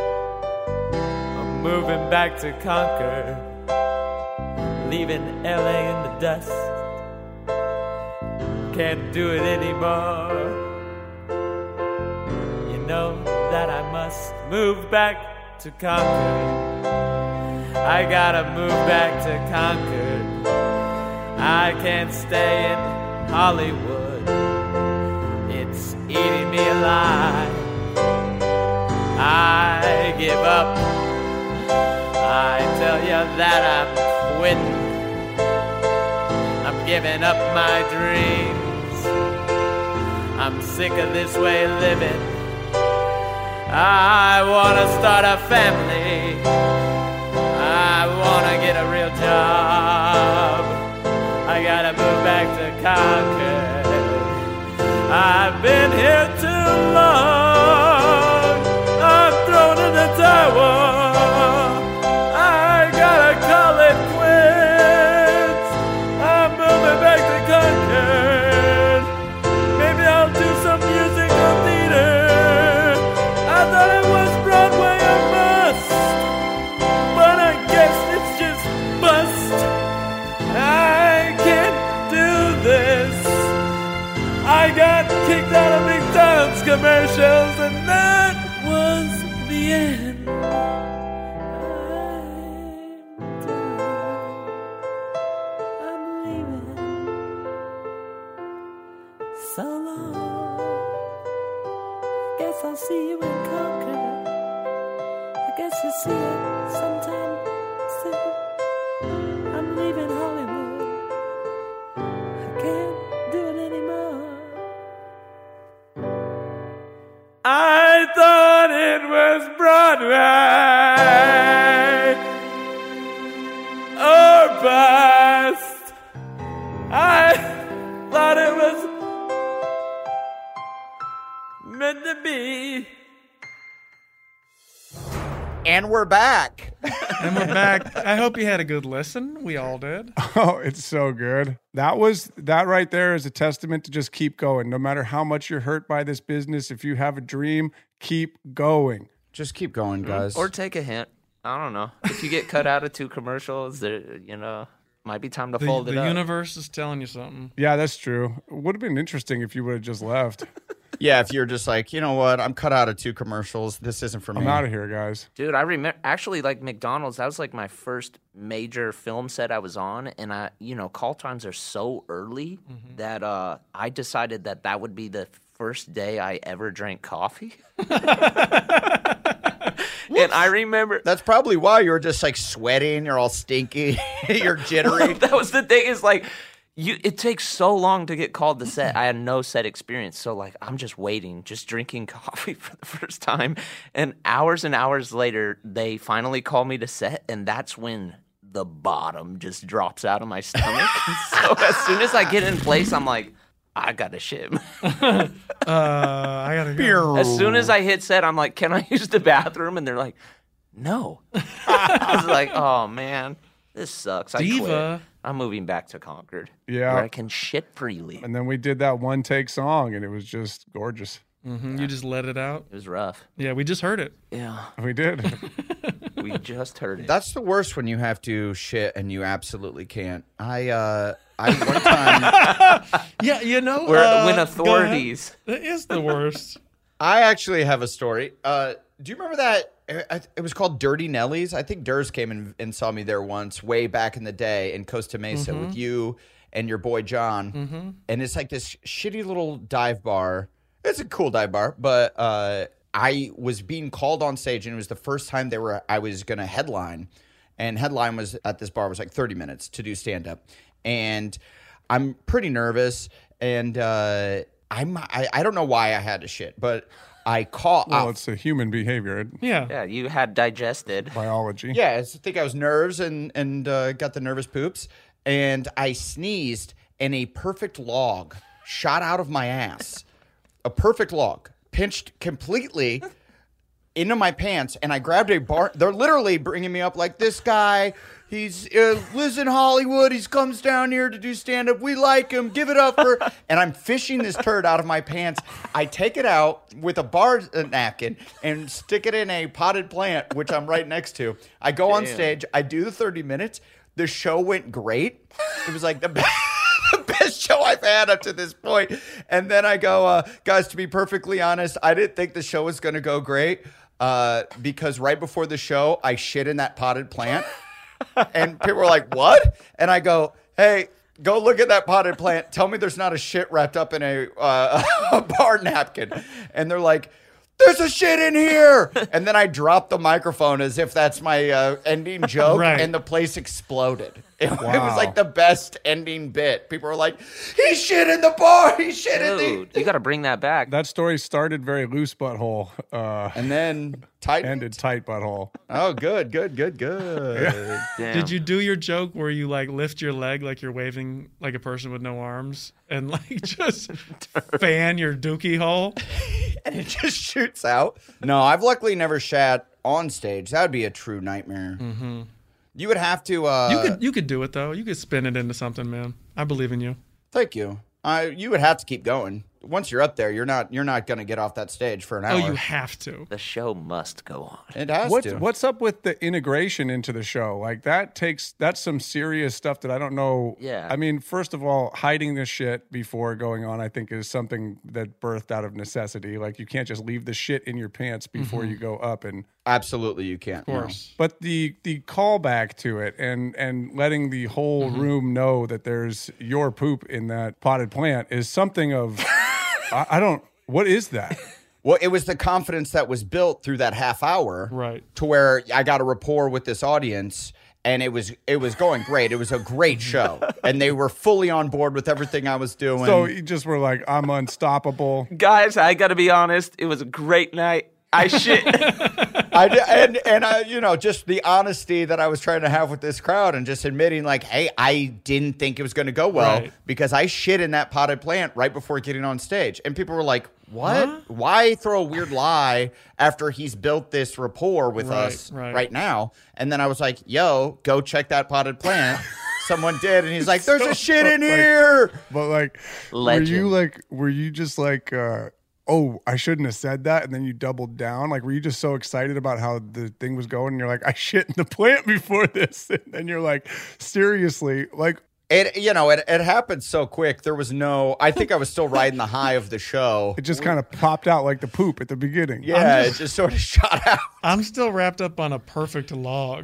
I'm moving back to Concord, leaving L A in the dust. Can't do it anymore. You know that I must move back to Concord. I gotta move back to Concord. I can't stay in Hollywood. It it's eating me alive. I give up. I tell you that I'm quitting. I'm giving up my dreams. I'm sick of this way of living. I wanna start a family. I wanna get a real job. I gotta move back to Concord. I've been here too long. I'm thrown in the towel. I gotta call it quits. I'm moving back to Concord. Maybe I'll do some music or theater. I thought it was Broadway or bust, but I guess it's just bust. I can't do this. I got kicked out of McDonald's commercials, and that was the end. I'm done. I'm leaving. So long. Guess I'll see you in Concord. I guess you'll see it sometime soon. I'm leaving Hollywood. I can't do it anymore. I thought it was Broadway or bust. I thought it was meant to be. And we're back. And we're back. I hope you had a good listen. We all did. Oh, it's so good. That was that right there is a testament to just keep going. No matter how much you're hurt by this business, if you have a dream, keep going. Just keep going, guys. Or take a hint. I don't know. If you get cut out of two commercials, there, you know, might be time to The, fold it the up. universe is telling you something. Yeah, that's true. It would have been interesting if you would have just left. Yeah, if you're just like, you know what, I'm cut out of two commercials. This isn't for me. I'm out of here, guys. Dude, I remember actually like McDonald's. That was like my first major film set I was on, and I, you know, call times are so early Mm-hmm. that uh, I decided that that would be the first day I ever drank coffee. And I remember That's probably why you're just like sweating. You're all stinky. You're jittery. that was the thing is like. You, it takes so long to get called to set. I had no set experience. So, like, I'm just waiting, just drinking coffee for the first time. And hours and hours later, they finally call me to set. And that's when the bottom just drops out of my stomach. So, as soon as I get in place, I'm like, I got to shit. Uh, I gotta go. As soon as I hit set, I'm like, can I use the bathroom? And they're like, no. I was like, oh, man, this sucks. I Diva. quit. I'm moving back to Concord. Yeah. Where I can shit freely. And then we did that one take song, and it was just gorgeous. Mm-hmm. You just let it out. It was rough. Yeah, we just heard it. Yeah. We did. We just heard it. That's the worst when you have to shit and you absolutely can't. I, uh, I one time, Yeah, you know, Where, uh, when go authorities. ahead. That is the worst. I actually have a story. Uh, do you remember that? It it was called Dirty Nellies. I think Durs came in and saw me there once, way back in the day in Costa Mesa with you and your boy John. Mm-hmm. And it's like this shitty little dive bar. It's a cool dive bar, but uh, I was being called on stage, and it was the first time they were. I was going to headline, and headline was at this bar was like thirty minutes to do stand up, and I'm pretty nervous, and uh, I'm I, I don't know why I had to shit, but I call Well, out. it's a human behavior, Yeah. Yeah, you had digested. biology. Yeah, I think I was nerves and and uh, got the nervous poops, and I sneezed, and a perfect log shot out of my ass. A perfect log, pinched completely into my pants, and I grabbed a bar. They're literally bringing me up like, this guy, he's uh, lives in Hollywood. He comes down here to do stand-up. We like him. Give it up for... And I'm fishing this turd out of my pants. I take it out with a bar napkin and stick it in a potted plant, which I'm right next to. I go on Damn. stage. I do the thirty minutes. The show went great. It was like the best. The best show I've had up to this point. And then I go, uh, guys, to be perfectly honest, I didn't think the show was going to go great uh, because right before the show, I shit in that potted plant. And people were like, what? And I go, hey, Go look at that potted plant. Tell me there's not a shit wrapped up in a, uh, a bar napkin. And they're like, there's a shit in here. And then I drop the microphone as if that's my uh, ending joke. Right. And the place exploded. It, Wow. it was like the best ending bit. People were like, he shit in the bar. He shit in Dude, the... you got to bring that back. That story started very loose butthole, uh, And then tight. ended tight butthole. Oh, good, good, good, good. Damn. Did you do your joke where you like lift your leg like you're waving like a person with no arms and like just fan your dookie hole? And it just shoots out. No, I've luckily never shat on stage. That would be a true nightmare. Mm-hmm. You would have to. Uh, You could you could do it though. You could spin it into something, man. I believe in you. Thank you. Uh, you would have to keep going. Once you're up there, you're not. You're not going to get off that stage for an hour. Oh, you have to. The show must go on. It has What's to. what's up with the integration into the show? Like that takes that's some serious stuff that I don't know. Yeah. I mean, first of all, hiding this shit before going on, I think, is something that birthed out of necessity. Like you can't just leave the shit in your pants before you go up and. Absolutely, you can't. Of course. But the the callback to it and and letting the whole room know that there's your poop in that potted plant is something of I, I don't. What is that? Well, it was the confidence that was built through that half hour, Right. To where I got a rapport with this audience, and it was it was going great. It was a great show, and they were fully on board with everything I was doing. So you just were like, I'm unstoppable. Guys, I got to be honest. It was a great night. I shit. I d- and and I, you know, just the honesty that I was trying to have with this crowd, and just admitting, like, hey, I didn't think it was going to go well Right. because I shit in that potted plant right before getting on stage, and people were like, "What? Huh? Why throw a weird lie after he's built this rapport with Right, us right. right now?" And then I was like, "Yo, go check that potted plant." Someone did, and he's like, "There's a shit in Like- here." But like, were Legend. you like, were you just like, uh, oh, I shouldn't have said that, and then you doubled down? Like, were you just so excited about how the thing was going, and you're like, I shit in the plant before this, and then you're like, seriously, like, It, you know, it, it happened so quick. There was no. I think I was still riding the high of the show. it just kind of popped out like the poop at the beginning. Yeah, it just sort of shot out. I'm still wrapped up on a perfect log.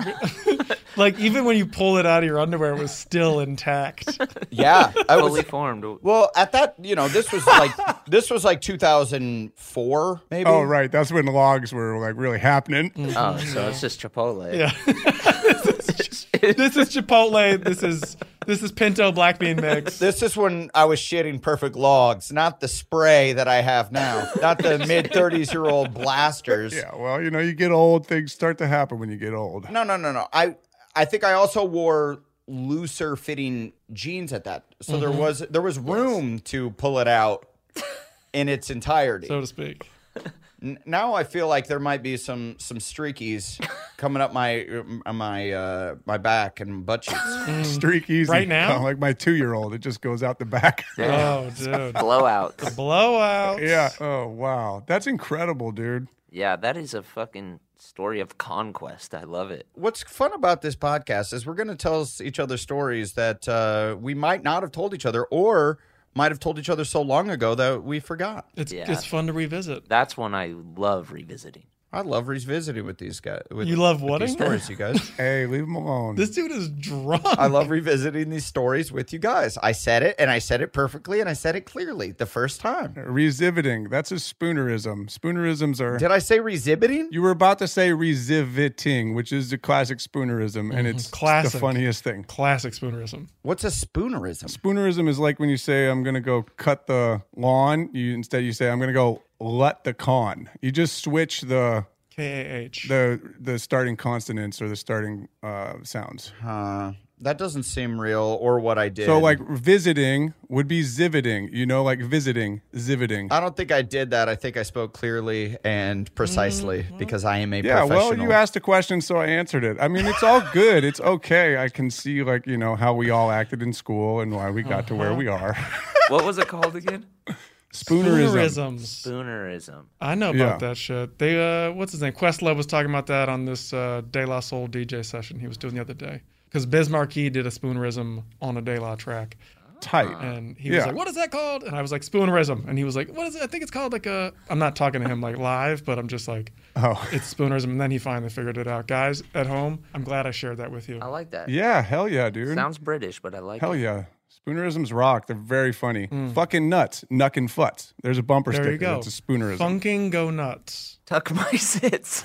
Like even when you pull it out of your underwear, it was still intact. Yeah, I was. Fully formed. Well, at that, you know, this was like this was like two thousand four, maybe. Oh, right. That's when logs were like really happening. Oh, so it's just Chipotle. Yeah. This is Chipotle. This is this is Pinto black bean mix. This is when I was shitting perfect logs, not the spray that I have now, not the mid thirties year old blasters. Yeah, well, you know, you get old, things start to happen when you get old. No, no, no, no. I I think I also wore looser fitting jeans at that, so Mm-hmm. there was there was room to pull it out in its entirety. So to speak. N- now I feel like there might be some some streakies coming up my uh, my uh, my back and butt cheeks. Streak easy. Right now? Kinda like my two year old, it just goes out the back. Oh, dude. Blowout. Blowout. Yeah. Oh, wow. That's incredible, dude. Yeah, that is a fucking story of conquest. I love it. What's fun about this podcast is we're going to tell us- each other stories that uh, we might not have told each other, or might have told each other so long ago that we forgot. It's Yeah. it's fun to revisit. That's one I love revisiting. I love revisiting with these guys. With, You love with these whating? stories, you guys. Hey, leave him alone. This dude is drunk. I love revisiting these stories with you guys. I said it, and I said it perfectly, and I said it clearly the first time. Resiviting. That's a spoonerism. Spoonerisms are. Did I say resibiting? You were about to say resiviting, which is the classic spoonerism, and it's Classic. the funniest thing. Classic spoonerism. What's a spoonerism? Spoonerism is like when you say, I'm going to go cut the lawn. You Instead, you say, I'm going to go let the con. You just switch the K A H. the the starting consonants or the starting uh, sounds. Uh, that doesn't seem real, or what I did. So, like, visiting would be ziviting, you know, like visiting, ziviting. I don't think I did that. I think I spoke clearly and precisely because I am a Yeah, professional. well, you asked a question, so I answered it. I mean, it's all good. It's okay. I can see, like, you know, how we all acted in school and why we got to where we are. What was it called again? Spoonerism. Spoonerisms. Spoonerism. I know about Yeah. that shit. They uh, what's his name? Questlove was talking about that on this uh, De La Soul D J session he was doing the other day. Because Biz Markie did a spoonerism on a De La track, Tight. and he was Yeah. like, "What is that called?" And I was like, "Spoonerism," and he was like, "What is it? I think it's called like a." I'm not talking to him like live, but I'm just like, Oh, "It's spoonerism," and then he finally figured it out. Guys at home, I'm glad I shared that with you. I like that. yeah. Hell yeah, dude. Sounds British, but I like Hell it. yeah. Spoonerisms rock. They're very funny. Fucking nuts. Nuckin' futs. There's a bumper There sticker. you go. It's a spoonerism. Funking go nuts. Tuck my sits.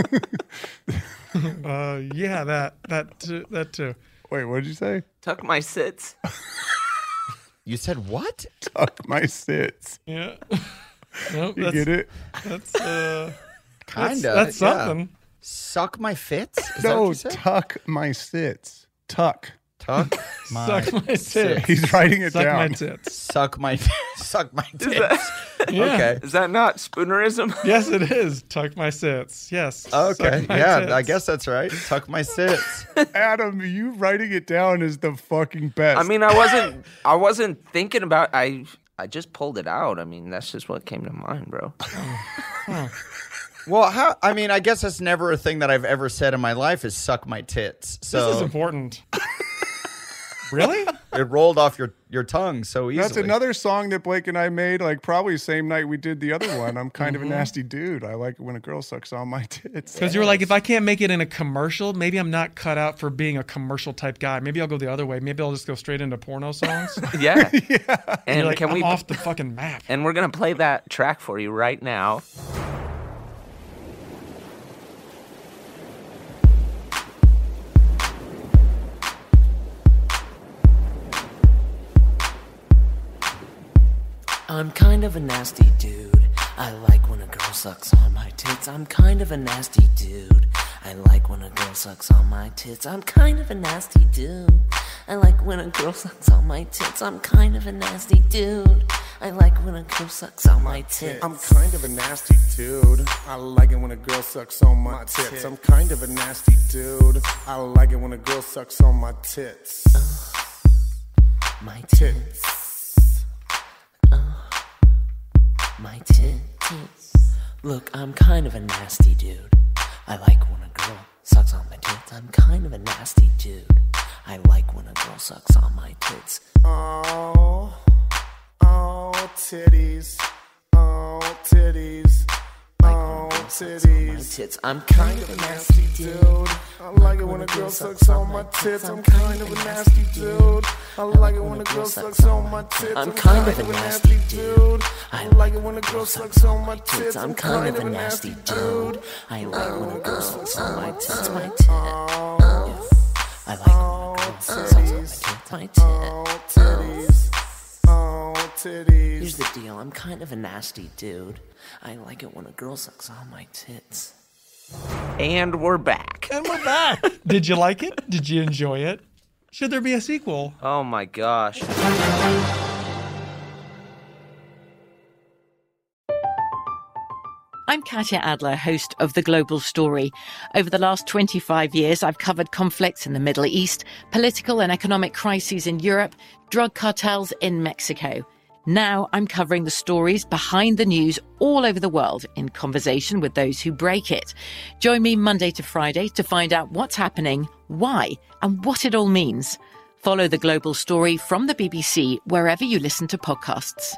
Uh, yeah, that that too, that too. Wait, what did you say? Tuck my sits. You said what? Tuck my sits. Yeah. Nope, You that's, get it? That's uh, Kind that's, of. that's something. Suck my fits? Is that what No, you said? tuck my sits. Tuck. Tuck my Suck my tits. He's writing it Suck down. my tits. Suck my suck my tits. Yeah. Okay. Is that not spoonerism? Yes, it is. Tuck my sits. Yes. Okay. Suck my Yeah, tits. I guess that's right. Tuck my sits. Adam, you writing it down is the fucking best. I mean, I wasn't. I wasn't thinking about. I. I just pulled it out. I mean, that's just what came to mind, bro. Well, how? I mean, I guess that's never a thing that I've ever said in my life is suck my tits. So This is important. Really? it rolled off your, your tongue so easily. That's another song that Blake and I made, like probably the same night we did the other one. I'm kind of a nasty dude. I like it when a girl sucks on my tits. Because you were like, if I can't make it in a commercial, maybe I'm not cut out for being a commercial type guy. Maybe I'll go the other way. Maybe I'll just go straight into porno songs. Yeah. And And you're like, can I'm we? off the fucking map. And we're gonna play that track for you right now. I'm kind of a nasty dude. I like when a girl sucks on my tits. I'm kind of a nasty dude. I like when a girl sucks on my tits. I'm kind of a nasty dude. I like when a girl sucks on my tits. I'm kind of a nasty dude. I like when a girl sucks on my tits. I'm kind of a nasty dude. I like it when a girl sucks on my tits. I'm kind of a nasty dude. I like it when a girl sucks on my tits. My tits. Oh, my tits. Look, I'm kind of a nasty dude. I like when a girl sucks on my tits. I'm kind of a nasty dude. I like when a girl sucks on my tits. Oh, oh, titties. Oh, titties. Oh, titties. Tits. I'm kind of a nasty dude. I like it when a girl sucks on my tits. I'm kind of a nasty dude. I like it when a girl sucks on my tits. I'm kind of a nasty dude. I like it when a girl sucks on my tits. I'm kind of a nasty dude. I like when a girl sucks on my tits. My tits. I like when a girl sucks on my tits. My tits. Oh, titties. Oh, titties. Here's the deal. I'm kind of a nasty dude. I like it when a girl sucks on my tits. And we're back. And we're back. Did you like it? Did you enjoy it? Should there be a sequel? Oh my gosh. I'm Katya Adler, host of The Global Story. Over the last twenty-five years, I've covered conflicts in the Middle East, political and economic crises in Europe, drug cartels in Mexico. Now I'm covering the stories behind the news all over the world in conversation with those who break it. Join me Monday to Friday to find out what's happening, why, and what it all means. Follow The Global Story from the B B C wherever you listen to podcasts.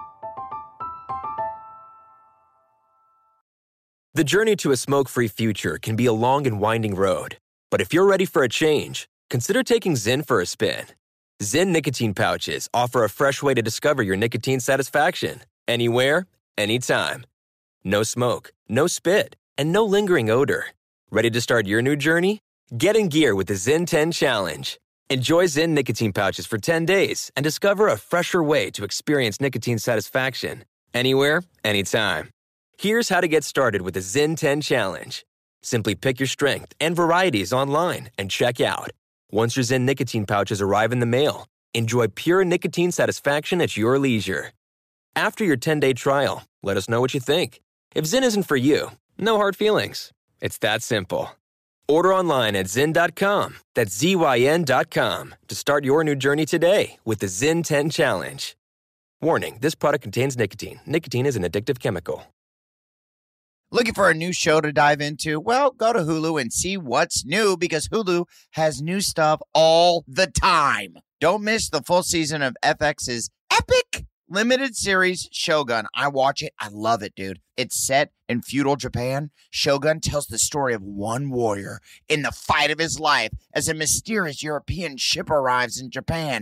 The journey to a smoke-free future can be a long and winding road. But if you're ready for a change, consider taking Zyn for a spin. Zyn nicotine pouches offer a fresh way to discover your nicotine satisfaction. Anywhere, anytime. No smoke, no spit, and no lingering odor. Ready to start your new journey? Get in gear with the Zyn ten Challenge. Enjoy Zyn nicotine pouches for ten days and discover a fresher way to experience nicotine satisfaction. Anywhere, anytime. Here's how to get started with the Zyn ten Challenge. Simply pick your strength and varieties online and check out. Once your Zyn nicotine pouches arrive in the mail, enjoy pure nicotine satisfaction at your leisure. After your ten-day trial, let us know what you think. If Zyn isn't for you, no hard feelings. It's that simple. Order online at zyn dot com, that's Z Y N dot com, to start your new journey today with the Zyn ten Challenge. Warning, this product contains nicotine. Nicotine is an addictive chemical. Looking for a new show to dive into? Well, go to Hulu and see what's new because Hulu has new stuff all the time. Don't miss the full season of F X's epic limited series Shogun. I watch it. I love it, dude. It's set in feudal Japan. Shogun tells the story of one warrior in the fight of his life as a mysterious European ship arrives in Japan.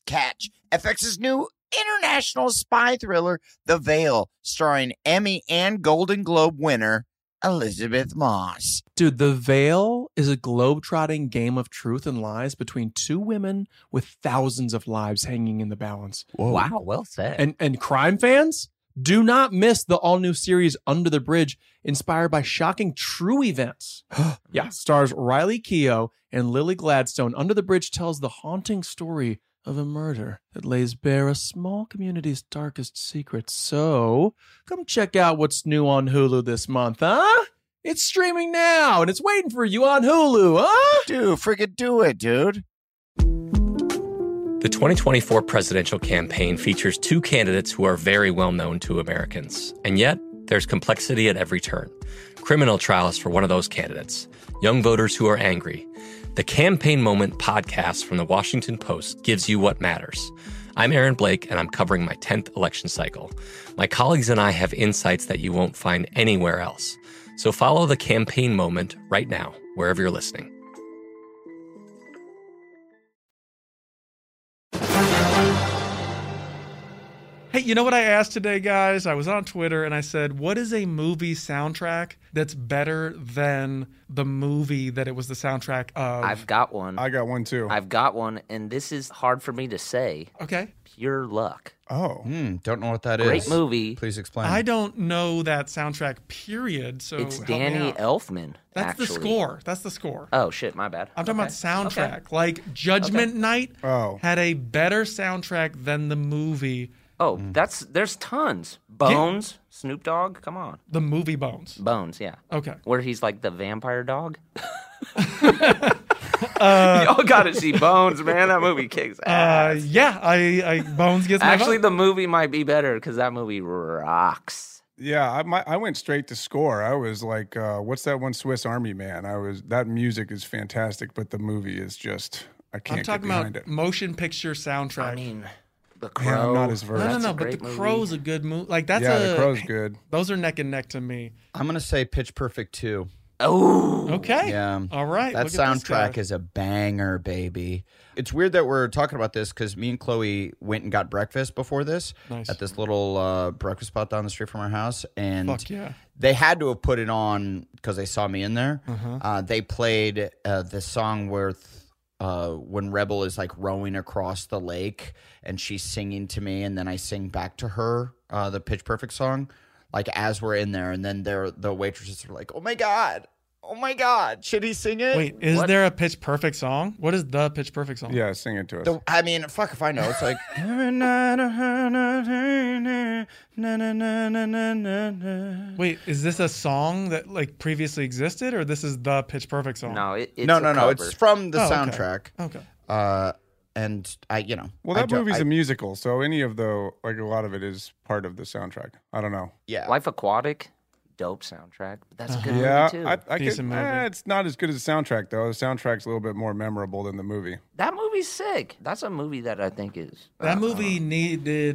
catch F X's new international spy thriller, The Veil, starring Emmy and Golden Globe winner Elizabeth Moss. Dude, The Veil is a globe-trotting game of truth and lies between two women with thousands of lives hanging in the balance. Wow, well said. And and crime fans, do not miss the all-new series Under the Bridge, inspired by shocking true events. Yeah, stars Riley Keough and Lily Gladstone. Under the Bridge tells the haunting story of a murder that lays bare a small community's darkest secrets. So, come check out what's new on Hulu this month, huh? It's streaming now, and it's waiting for you on Hulu, huh? Dude, freaking do it, dude. The twenty twenty-four presidential campaign features two candidates who are very well known to Americans. And yet, there's complexity at every turn. Criminal trials for one of those candidates. Young voters who are angry. The Campaign Moment podcast from the Washington Post gives you what matters. I'm Aaron Blake, and I'm covering my tenth election cycle. My colleagues and I have insights that you won't find anywhere else. So follow The Campaign Moment right now, wherever you're listening. Hey, you know what I asked today, guys? I was on Twitter and I said, what is a movie soundtrack that's better than the movie that it was the soundtrack of? I've got one. I got one too. I've got one, and this is hard for me to say. Okay. Pure Luck. Oh. Mm, don't know what that is. Great movie. Please explain. I don't know that soundtrack, period. So It's help me Danny out. Elfman. That's actually. the score. That's the score. Oh, shit, my bad. I'm talking Okay. about soundtrack. Okay. Like Judgment Okay. Night Oh. had a better soundtrack than the movie. Oh, that's there's tons. Bones, Snoop Dogg, come on. The movie Bones. Bones, yeah. Okay. Where he's like the vampire dog. uh, Y'all gotta see Bones, man. That movie kicks ass. Uh, yeah, I, I Bones gets my Actually, vote. the movie might be better because that movie rocks. Yeah, I, my, I went straight to score. I was like, uh, what's that one, Swiss Army Man? I was that music is fantastic, but the movie is just I can't I'm talking get behind about it. motion picture soundtrack. I mean, The Yeah, Crow. I'm not as versed. no, no, That's no, a but The great movie. Crow's a good movie. Like that's yeah, a The Crow's good. Those are neck and neck to me. I'm going to say Pitch Perfect two. Oh, Okay. Yeah. All right. That look at this soundtrack guy. is a banger, baby. It's weird that we're talking about this because me and Chloe went and got breakfast before this Nice. at this little uh, breakfast spot down the street from our house. And Fuck yeah. they had to have put it on because they saw me in there. Uh-huh. Uh, they played uh, the song where uh, when Rebel is like rowing across the lake and she's singing to me, and then I sing back to her uh, the Pitch Perfect song, like as we're in there. And then they're, the waitresses were like, "Oh my God. Oh my God, should he sing it?" Wait, is What? there a Pitch Perfect song? What is the Pitch Perfect song? Yeah, sing it to us. The, I mean, fuck if I know. It's like every night I heard a na, na, na, na, na, na, na. Wait, is this a song that like previously existed, or this is the Pitch Perfect song? no, it, it's no, a no, no. cover. It's from the Oh, okay. soundtrack. Okay. Uh, and I, you know, Well, I that don't- movie's I- a musical, so any of the like a lot of it is part of the soundtrack. I don't know. yeah. Life Aquatic, dope soundtrack. But that's a good Yeah, movie too. I, I Decent could, movie. eh, it's not as good as the soundtrack though. The soundtrack's a little bit more memorable than the movie. that movie's sick. That's a movie that I think is That uh, movie needed.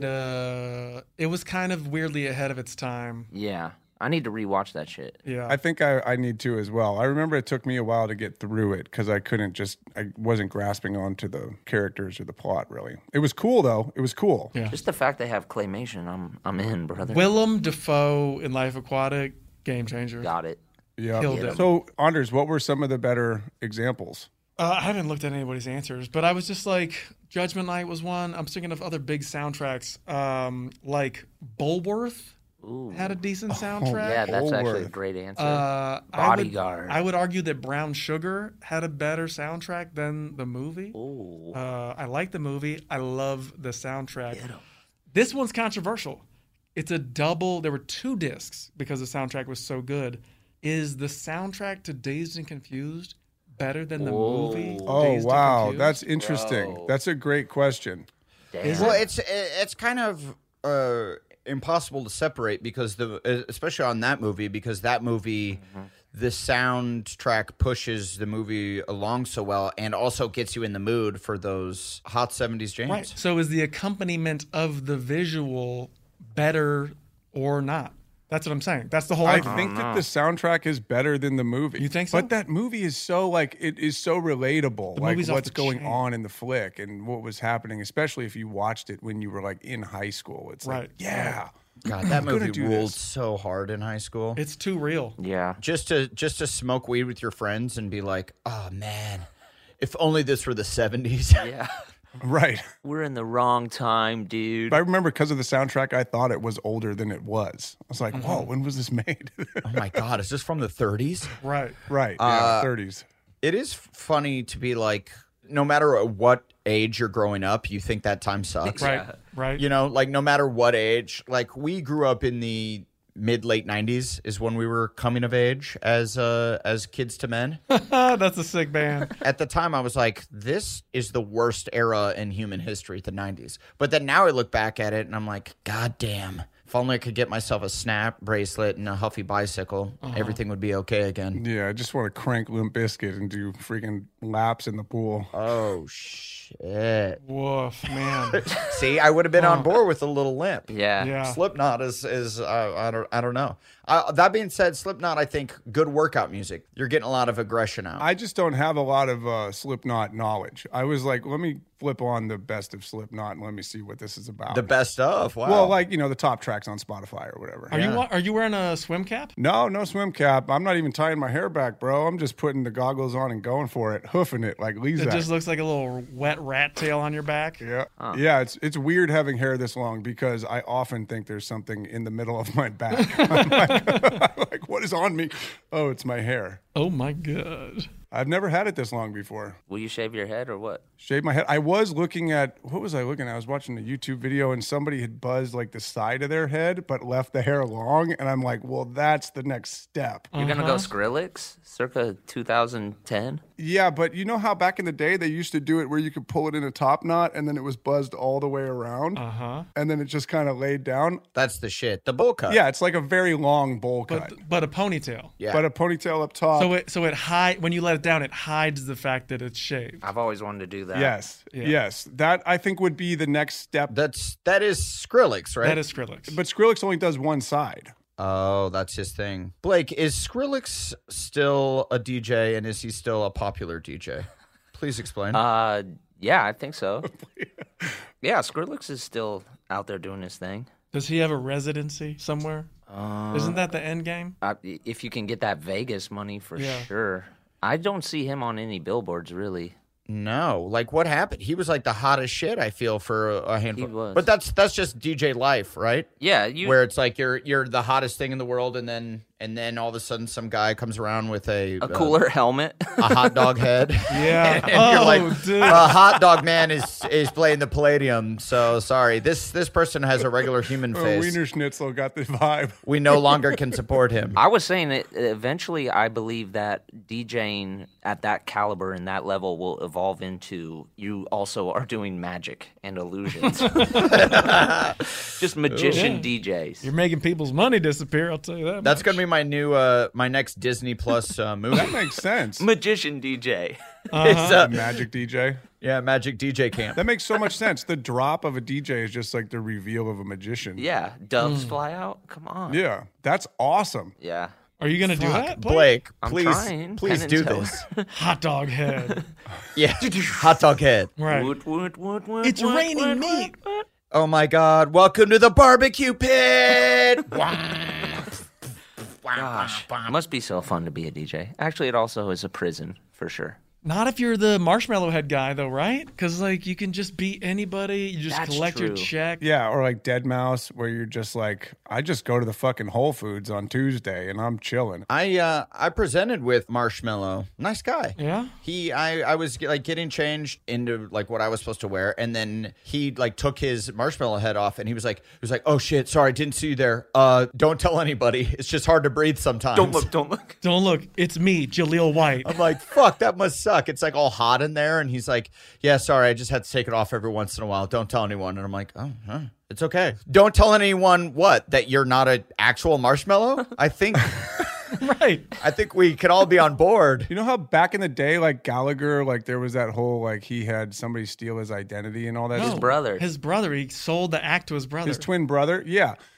uh It was kind of weirdly ahead of its time. Yeah, I need to rewatch that shit. Yeah. I think I, I need to as well. I remember it took me a while to get through it because I couldn't just I wasn't grasping onto the characters or the plot really. It was cool though. It was cool. Yeah. Just the fact they have claymation, I'm I'm in, brother. Willem Dafoe in Life Aquatic, game changer. Got it. Yeah. Killed it. So Anders, what were some of the better examples? Uh, I haven't looked at anybody's answers, but I was just like, Judgment Night was one. I'm thinking of other big soundtracks, um, like Bulworth Ooh. had a decent soundtrack. Yeah, that's actually a Bulworth. great answer. Uh, Bodyguard. I would, I would argue that Brown Sugar had a better soundtrack than the movie. Ooh. Uh, I like the movie. I love the soundtrack. This one's controversial. It's a double. There were two discs because the soundtrack was so good. Is the soundtrack to Dazed and Confused better than the Whoa. movie? Oh Dazed and wow, Confused? that's interesting. Bro. That's a great question. Damn. Well, it's it's kind of uh, impossible to separate because the especially on that movie because that movie. Mm-hmm. The soundtrack pushes the movie along so well and also gets you in the mood for those hot seventies jams. Right. So is the accompaniment of the visual better or not? That's what I'm saying. That's the whole I argument. think that the soundtrack is better than the movie. You think so? But that movie is so like it is so relatable. The like movie's off what's the going chain. on in the flick and what was happening, especially if you watched it when you were like in high school. It's Right. like, yeah. God, that I'm gonna movie do ruled this. so hard in high school. It's too real. Yeah. Just to just to smoke weed with your friends and be like, oh man, if only this were the seventies. Yeah. Right. We're in the wrong time, dude. But I remember because of the soundtrack, I thought it was older than it was. I was like, whoa, when was this made? Oh my God, is this from the thirties? Right. Right. Yeah, Uh, thirties. It is funny to be like, no matter what age you're growing up, you think that time sucks. Right. Right. You know, like no matter what age, like we grew up in the mid late nineties is when we were coming of age as uh as kids to men. That's a sick band. At the time I was like, this is the worst era in human history, the nineties. But then now I look back at it and I'm like, God damn. If only I could get myself a Snap bracelet and a Huffy bicycle, Uh-huh. everything would be okay again. Yeah, I just want to crank Limp Bizkit and do freaking laps in the pool. Oh shit. Woof, man. See, I would have been on Oh. board with a little limp. Yeah. Yeah. Slipknot is is uh, I don't I don't know. Uh, that being said, Slipknot, I think good workout music. You're getting a lot of aggression out. I just don't have a lot of uh, Slipknot knowledge. I was like, let me flip on the best of Slipknot and let me see what this is about. the best of. Wow. Well, like, you know, the top tracks on Spotify or whatever. Are you wa- are you wearing a swim cap? No, no swim cap. I'm not even tying my hair back, bro. I'm just putting the goggles on and going for it, hoofing it like Lisa. It just looks like a little wet rat tail on your back. Yeah, yeah. It's it's weird having hair this long because I often think there's something in the middle of my back. I'm like, I'm like, what is on me? Oh, it's my hair. Oh my god. I've never had it this long before. Will you shave your head or what? Shave my head. I was looking at, what was I looking at? I was watching a YouTube video and somebody had buzzed like the side of their head, but left the hair long. And I'm like, well, that's the next step. You're gonna go Skrillex, circa two thousand ten. Yeah, but you know how back in the day they used to do it where you could pull it in a top knot and then it was buzzed all the way around. Uh huh. And then it just kind of laid down. That's the shit. The bowl cut. Yeah, it's like a very long bowl cut. But but a ponytail. Yeah. But a ponytail up top. So it so it hide when you let it down, it hides the fact that it's shaved. I've always wanted to do that. yes, Yeah. yes. That I think would be the next step. That's that is Skrillex, right? That is Skrillex. But Skrillex only does one side. Oh, that's his thing. Blake, is Skrillex still a D J and is he still a popular D J? Please explain. Uh, yeah, I think so. Yeah, Skrillex is still out there doing his thing. Does he have a residency somewhere? Uh, Isn't that the end game? I, if you can get that Vegas money for Yeah. sure. I don't see him on any billboards really. No, like what happened? He was like the hottest shit. I feel for a, a handful. He was. But that's that's just D J life, right? Yeah, you. Where it's like you're you're the hottest thing in the world, and then and then all of a sudden some guy comes around with a a cooler helmet. a hot dog head. Yeah. And oh, you're like, dude. a hot dog man is is playing the Palladium. So sorry, this this person has a regular human Oh, face. Wiener Schnitzel got the vibe. We no longer can support him. I was saying that eventually I believe that DJing at that caliber and that level will evolve into you also are doing magic and illusions. Just magician Yeah. D Js. You're making people's money disappear. I'll tell you that. That's much. gonna be my new uh my next Disney Plus uh, movie. That makes sense. Magician D J. It's, uh, Magic D J. yeah, Magic D J Camp. That makes so much sense. The drop of a D J is just like the reveal of a magician. Yeah, doves fly out. Come on. Yeah, that's awesome. Yeah. Are you gonna do Fuck, that, Blake? Blake, I'm please, trying. please Penn do and this. Hot dog head. Yeah, hot dog head. Right. Woot, woot, woot, woot, It's woot, raining woot, meat. woot, woot. Oh my God! Welcome to the barbecue pit. Gosh, it must be so fun to be a D J. Actually, it also is a prison for sure. Not if you're the marshmallow head guy, though, right? Because like you can just beat anybody. You just That's collect your true. check. Yeah, or like Dead Mouse, where you're just like, I just go to the fucking Whole Foods on Tuesday and I'm chilling. I uh I presented with Marshmallow. Nice guy. Yeah. He I I was like getting changed into like what I was supposed to wear, and then he like took his marshmallow head off, and he was like he was like, oh shit, sorry, didn't see you there. Uh, don't tell anybody. It's just hard to breathe sometimes. Don't look, don't look. Don't look. It's me, Jaleel White. I'm like, fuck, that must suck. It's like all hot in there. And he's like, yeah, sorry, I just had to take it off every once in a while. Don't tell anyone. And I'm like, oh, huh, it's okay. Don't tell anyone what? That you're not an actual marshmallow? I think Right. I think we could all be on board. You know how back in the day, like Gallagher, like there was that whole, like he had somebody steal his identity and all that. No, His brother. His brother. He sold the act to his brother. His twin brother. Yeah.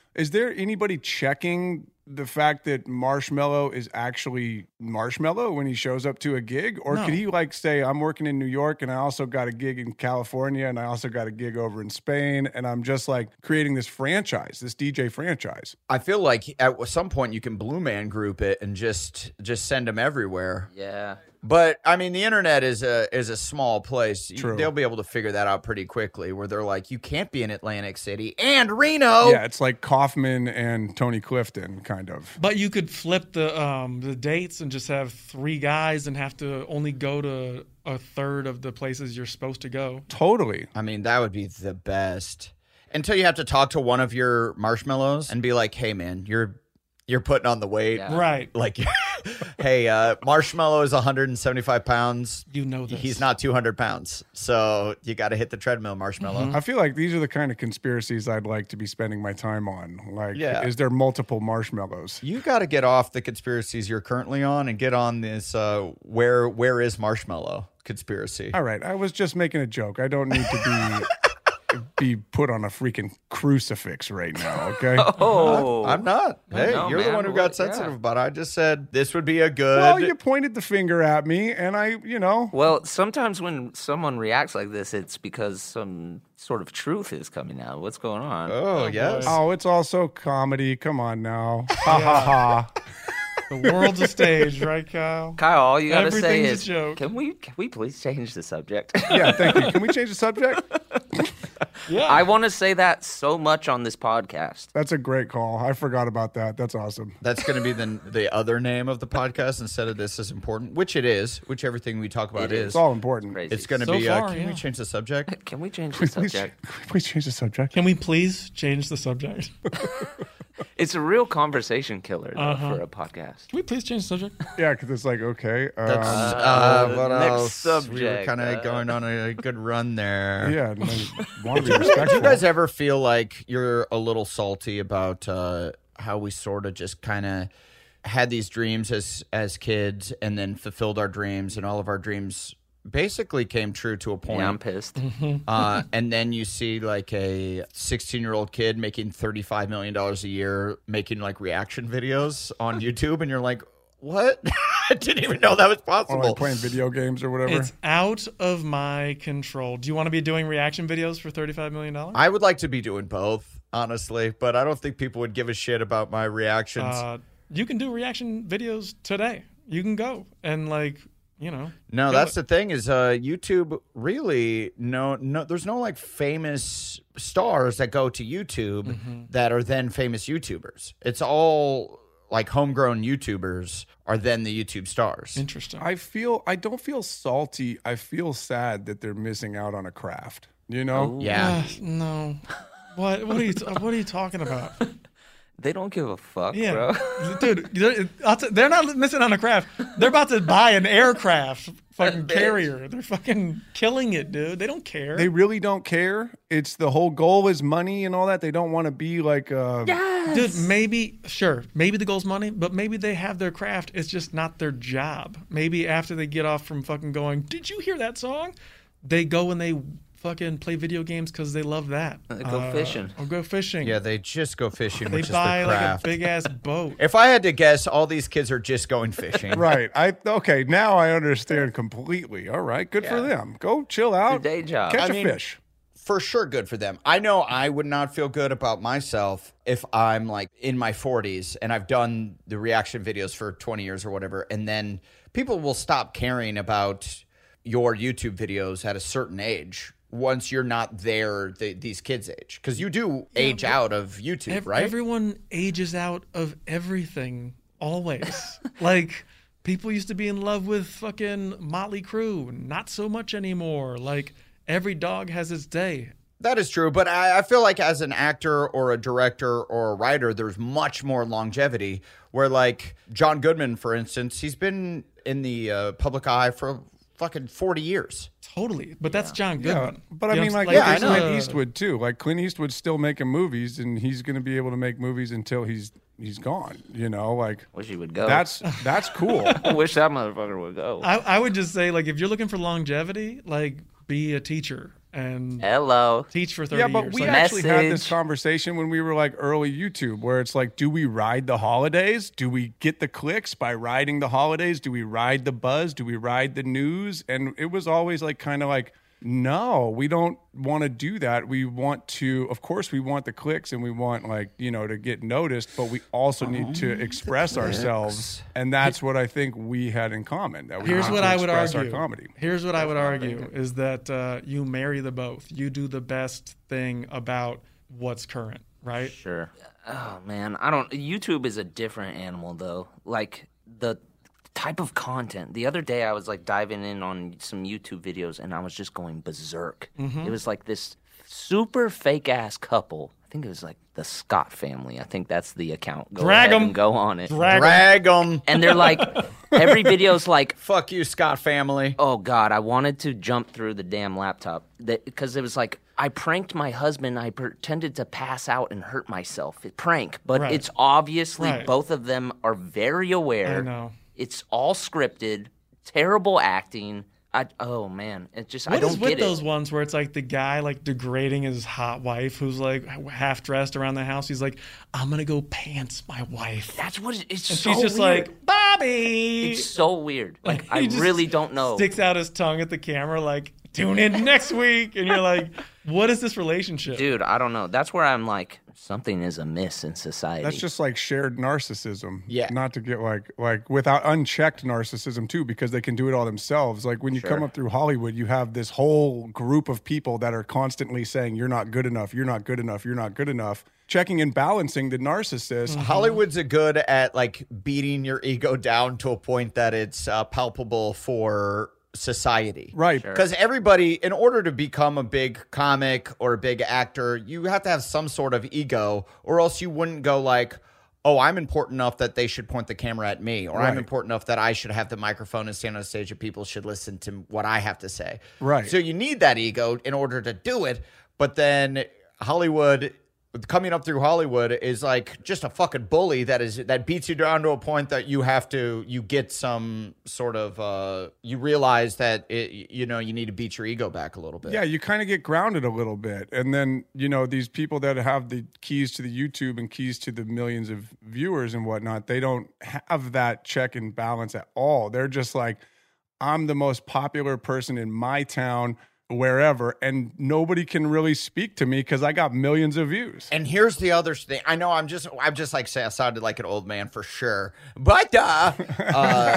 Is there anybody checking the fact that Marshmello is actually Marshmello when he shows up to a gig? Or No. could he like say, I'm working in New York and I also got a gig in California and I also got a gig over in Spain and I'm just like creating this franchise, this D J franchise? I feel like at some point you can Blue Man Group it and just just send them everywhere. Yeah. But I mean, the internet is a is a small place. You- True. They'll be able to figure that out pretty quickly. Where they're like, you can't be in Atlantic City and Reno. Yeah, it's like Kaufman and Tony Clifton, kind of. But you could flip the um, the dates and just have three guys and have to only go to a third of the places you're supposed to go. Totally. I mean, that would be the best. Until you have to talk to one of your marshmallows and be like, "Hey, man, you're you're putting on the weight, Yeah. Right. Like, hey, uh, Marshmallow is one hundred seventy-five pounds. You know this. He's not two hundred pounds, so you got to hit the treadmill, Marshmallow." I feel like these are the kind of conspiracies I'd like to be spending my time on. Like, Yeah. is there multiple marshmallows? You got to get off the conspiracies you're currently on and get on this. Uh, where where is Marshmallow conspiracy? All right, I was just making a joke. I don't need to be be put on a freaking crucifix right now, okay? Oh, I'm not. Hey, no, you're the man, one who what- got sensitive yeah. about it. I just said this would be a good. Well, you pointed the finger at me, and I, you know, Well, sometimes when someone reacts like this, it's because some sort of truth is coming out. What's going on? oh, yes. oh, it's also comedy. Come on now. Ha ha ha. The world's a stage, right, Kyle? Kyle, all you gotta say Everything's a is, joke. can we can we please change the subject? Yeah, thank you. Can we change the subject? Yeah. I want to say that so much on this podcast. That's a great call. I forgot about that. That's awesome. That's going to be the the other name of the podcast instead of This Is Important, which it is, which everything we talk about It is. It's all important. Crazy. It's going to So be, uh, far, can yeah. we change the subject? Can we change the Please, subject? please change the subject. Can we please change the subject? It's a real conversation killer though, Uh-huh. for a podcast. Can we please change the subject? Yeah, because it's like, okay. Um, That's, uh, what next else? We were subject, kind of uh, going on a good run there. yeah, and I want to be Do respectful. you guys ever feel like you're a little salty about uh, how we sort of just kind of had these dreams as as kids and then fulfilled our dreams and all of our dreams basically came true to a point? Yeah, I'm pissed. uh, and then you see like a sixteen year old kid making thirty-five million dollars a year making like reaction videos on YouTube, and you're like, what? I didn't even know that was Or possible. like playing video games or whatever. It's out of my control. Do you want to be doing reaction videos for thirty-five million dollars? I would like to be doing both, honestly, but I don't think people would give a shit about my reactions. Uh, you can do reaction videos today. You can go and like, you know. No, do that's it. the thing is uh, YouTube really no no there's no like famous stars that go to YouTube Mm-hmm. that are then famous YouTubers. It's all like homegrown YouTubers are then the YouTube stars. Interesting. I feel I don't feel salty. I feel sad that they're missing out on a craft. You know? Yeah. Uh, no. What? What are you? What are you talking about? They don't give a fuck, Yeah, bro. dude, they're, I'll t- they're not missing on a craft. They're about to buy an aircraft fucking Bitch. carrier. They're fucking killing it, dude. They don't care. They really don't care. It's the whole goal is money and all that. They don't want to be like uh Dude, maybe, sure, maybe the goal's money, but maybe they have their craft. It's just not their job. Maybe after they get off from fucking going, did you hear that song? They go and they fucking play video games because they love that. They go fishing. Or go fishing. Yeah, they just go fishing, They which is buy their like a craft. big ass boat. If I had to guess, all these kids are just going fishing. right. I okay, now I understand completely. All right, good for Yeah. them. Go chill out. Their day job. Catch I a mean, fish. For sure, good for them. I know I would not feel good about myself if I'm like in my forties and I've done the reaction videos for twenty years or whatever, and then people will stop caring about your YouTube videos at a certain age once you're not there, the, these kids' age. Because you do age out of YouTube, Ev- right? Everyone ages out of everything, always. Like, people used to be in love with fucking Motley Crue, not so much anymore. Like, every dog has its day. That is true, but I, I feel like as an actor or a director or a writer, there's much more longevity. Where, like, John Goodman, for instance, he's been in the uh, public eye for fucking forty years. Totally. But that's John Yeah, Goodman. but I You know mean, what I'm like, saying? yeah, I there's know. Clint uh, Eastwood too. Like Clint Eastwood's still making movies, and he's going to be able to make movies until he's he's gone. You know, like Wish he would go. that's that's cool. I wish that motherfucker would go. I, I would just say, like, if you're looking for longevity, like, be a teacher and hello teach for thirty Yeah, but years. we Like, actually had this Message. conversation when we were like early YouTube, where it's like, do we ride the holidays? Do we get the clicks by riding the holidays? Do we ride the buzz? Do we ride the news? And it was always like kind of like, no, we don't want to do that. We want to, of course, we want the clicks and we want like, you know, to get noticed, but we also need to express ourselves. And that's what I think we had in common. That we Here's want what to I would express argue. Our comedy. Here's what I would argue is that uh, you marry the both. You do the best thing about what's current, right? Sure. Oh man, I don't. YouTube is a different animal though. Like the type of content. The other day I was like diving in on some YouTube videos and I was just going berserk. Mhm. It was like this super fake ass couple. I think it was like the Scott family. I think that's the account. Go Drag ahead 'em. and go on it. Drag 'em. Drag them. And they're like, every video's like, fuck you, Scott family. Oh God, I wanted to jump through the damn laptop because it was like I pranked my husband. I pretended to pass out and hurt myself. It prank, but Right. it's obviously Right. both of them are very aware. I know. It's all scripted, terrible acting. I oh man, it just What I don't is with get those it. ones where it's like the guy like degrading his hot wife who's like half dressed around the house? He's like, I'm gonna go pants my wife. That's what it, it's. And so she's just weird. like, Bobby. It's so weird. Like, He I just really don't know. Sticks out his tongue at the camera like, tune in next week, and you're like, what is this relationship? Dude, I don't know. That's where I'm like, something is amiss in society. That's just like shared narcissism. Yeah. Not to get like like without unchecked narcissism too, because they can do it all themselves. Like when you Sure. come up through Hollywood, you have this whole group of people that are constantly saying you're not good enough, you're not good enough, you're not good enough. Checking and balancing the narcissist. Hollywood's a good at like beating your ego down to a point that it's uh, palpable for society. Right. Because everybody, in order to become a big comic or a big actor, you have to have some sort of ego, or else you wouldn't go like, oh, I'm important enough that they should point the camera at me, or Right. I'm important enough that I should have the microphone and stand on stage and people should listen to what I have to say. Right. So you need that ego in order to do it. But then Hollywood, coming up through Hollywood is like just a fucking bully that is that beats you down to a point that you have to you get some sort of uh you realize that it, you know you need to beat your ego back a little bit. Yeah, you kind of get grounded a little bit. And then, you know, these people that have the keys to the YouTube and keys to the millions of viewers and whatnot, they don't have that check and balance at all. They're just like, I'm the most popular person in my town, wherever, and nobody can really speak to me because I got millions of views. And here's the other thing. I know I'm just I'm just like say I sounded like an old man for sure, but uh, uh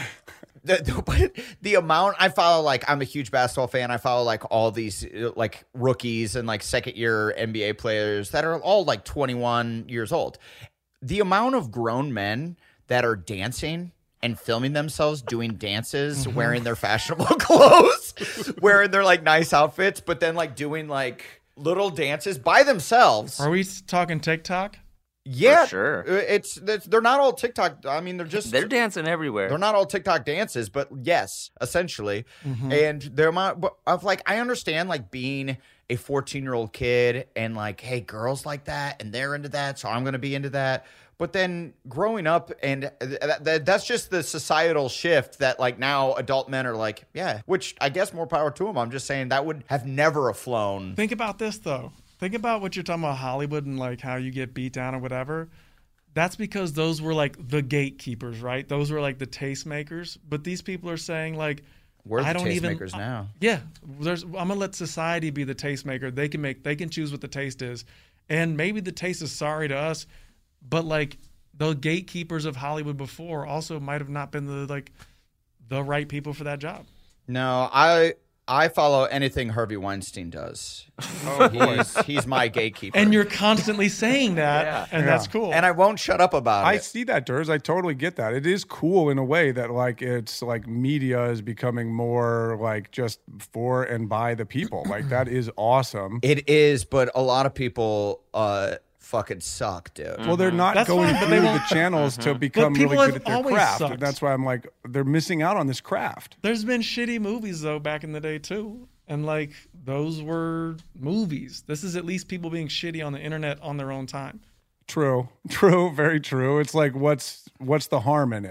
The, the, the amount I follow, like I'm a huge basketball fan. I follow like all these uh, like rookies and like second year N B A players that are all like twenty-one years old. The amount of grown men that are dancing and filming themselves doing dances, Mm-hmm. wearing their fashionable clothes, wearing their like nice outfits, but then like doing like little dances by themselves. Are we talking TikTok? Yeah, For sure. It's, it's they're not all TikTok. I mean, they're just They're dancing everywhere. they're not all TikTok dances, but yes, essentially. Mm-hmm. And the amount of like, I understand like being a fourteen year old kid and like, hey, girls like that and they're into that, so I'm going to be into that. But then growing up, and that, that, that's just the societal shift that like now adult men are like, yeah, which I guess more power to them. I'm just saying that would have never have flown. Think about this though. Think about what you're talking about Hollywood and like how you get beat down or whatever. That's because those were like the gatekeepers, right? Those were like the tastemakers. But these people are saying like, We're the I don't even. tastemakers now. Yeah, there's. I'm gonna let society be the tastemaker. They can make. They can choose what the taste is, and maybe the taste is sorry to us, but like the gatekeepers of Hollywood before also might have not been the like the right people for that job. No, I I follow anything Harvey Weinstein does. Oh, boy. He's, he's my gatekeeper. And you're constantly saying that, Yeah. and Yeah. that's cool. and I won't shut up about I it. see that, Durs. I totally get that. It is cool in a way that like it's like media is becoming more like just for and by the people. Like that is awesome. It is, but a lot of people uh, fucking suck, dude. Well, they're not That's going fine, but through they the won't- channels to become people really have good at their always craft. sucked. And that's why I'm like, they're missing out on this craft. There's been shitty movies though back in the day too, and like those were movies. This is at least people being shitty on the internet on their own time. True, true, very true. It's like, what's what's the harm in it?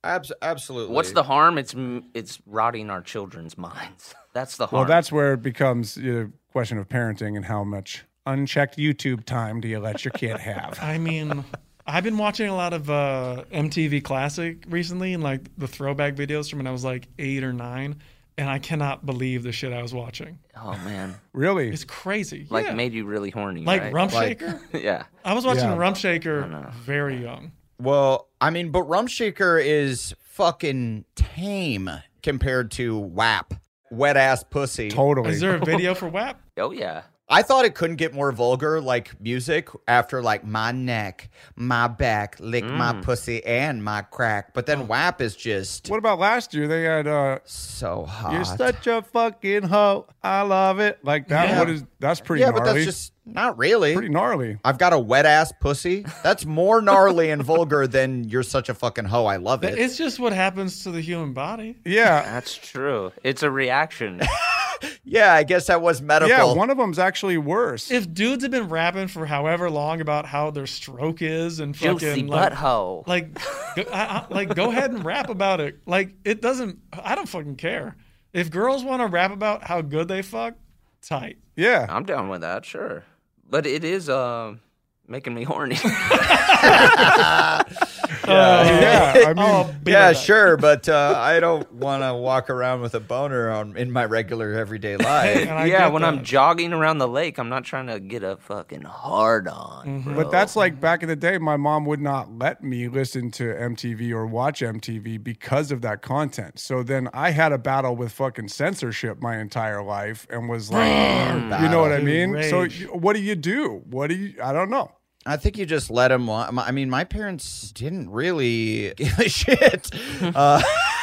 Abs- absolutely. What's the harm? It's it's rotting our children's minds. That's the harm. Well, that's where it becomes a question of parenting and how much unchecked YouTube time do you let your kid have? I mean, I've been watching a lot of uh, M T V Classic recently and like the throwback videos from when I was like eight or nine, and I cannot believe the shit I was watching. Oh man, really? It's crazy. Like yeah. made you really horny, like right? Rump Like- Shaker. yeah, I was watching Yeah. Rump Shaker very young. Well, I mean, but Rump Shaker is fucking tame compared to W A P. Wet ass pussy. Totally. Is there a video for W A P? Oh yeah. I thought it couldn't get more vulgar, like music, after like my neck, my back, lick my pussy, and my crack. But then W A P is just What about last year? They had uh, so hot. "You're such a fucking hoe, I love it." Like that. Yeah. What is? That's pretty yeah, gnarly. but that's just not really. pretty gnarly. I've got a wet ass pussy. That's more gnarly and vulgar than "you're such a fucking hoe, I love it." It's just what happens to the human body. Yeah, That's true. It's a reaction. Yeah, I guess that was medical. yeah. One of them's actually worse. If dudes have been rapping for however long about how their stroke is and fucking Juicy like, butthole. like, go, I, I, like go ahead and rap about it. Like it doesn't. I don't fucking care. If girls want to rap about how good they fuck, tight. yeah, I'm down with that, sure. But it is uh, making me horny. yeah. I mean, Oh, be yeah, right back. sure, but uh, I don't want to walk around with a boner on in my regular everyday life. And I yeah, get when that. I'm jogging around the lake, I'm not trying to get a fucking hard on. Mm-hmm. but that's like back in the day. My mom would not let me listen to M T V or watch M T V because of that content. So then I had a battle with fucking censorship my entire life, and was like, you know what I Dude, mean? So rage. you- what do you do? What do you? I don't know. I think you just let him. Wa- I mean, my parents didn't really give a shit. Uh,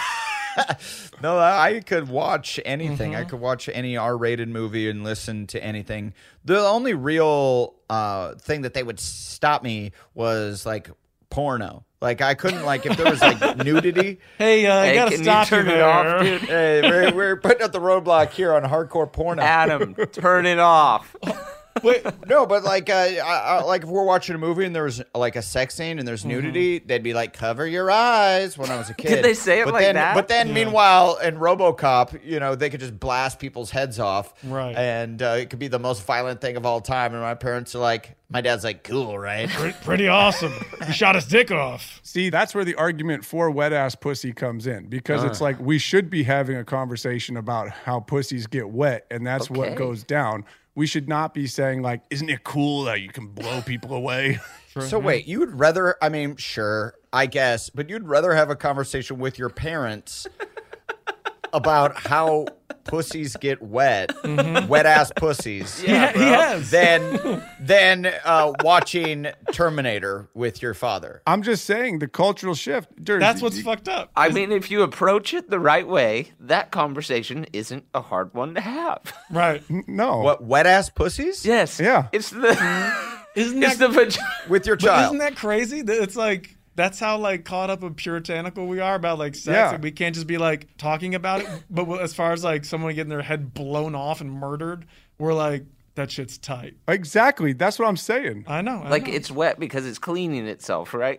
no, I could watch anything. I could watch any R-rated movie and listen to anything. The only real uh, thing that they would stop me was like porno. Like I couldn't like if there was like nudity. Hey, uh, I Hey, gotta can you stop turn you it there. off, dude? Hey, we're, we're putting up the roadblock here on hardcore porno. Adam, turn it off. Wait, No, but like, uh, I, I, like if we're watching a movie and there's like a sex scene and there's nudity, they'd be like, "Cover your eyes." When I was a kid, they say it but like then, that? But then, meanwhile, in RoboCop, you know, they could just blast people's heads off, Right. And uh, it could be the most violent thing of all time. And my parents are like, my dad's like, "Cool, right?" Pre- pretty awesome. He shot his dick off. See, that's where the argument for wet ass pussy comes in, because it's like we should be having a conversation about how pussies get wet, and that's Okay. what goes down. We should not be saying like, "Isn't it cool that you can blow people away?" So wait, you would rather? I mean, sure, I guess, but you'd rather have a conversation with your parents about how pussies get wet, wet ass pussies. Yeah, he has. Than than uh, watching Terminator with your father. I'm just saying the cultural shift. Dude, That's what's you- fucked up. I mean, if you approach it the right way, that conversation isn't a hard one to have. Right. No. What, wet ass pussies? Yes. Yeah. It's the Isn't it's that the vagina. With your But child. isn't that crazy? That it's like that's how like caught up and puritanical we are about like sex. Yeah. Like, we can't just be like talking about it. But as far as like someone getting their head blown off and murdered, we're like that shit's tight. Exactly. That's what I'm saying. I know. I Like know. it's wet because it's cleaning itself, right?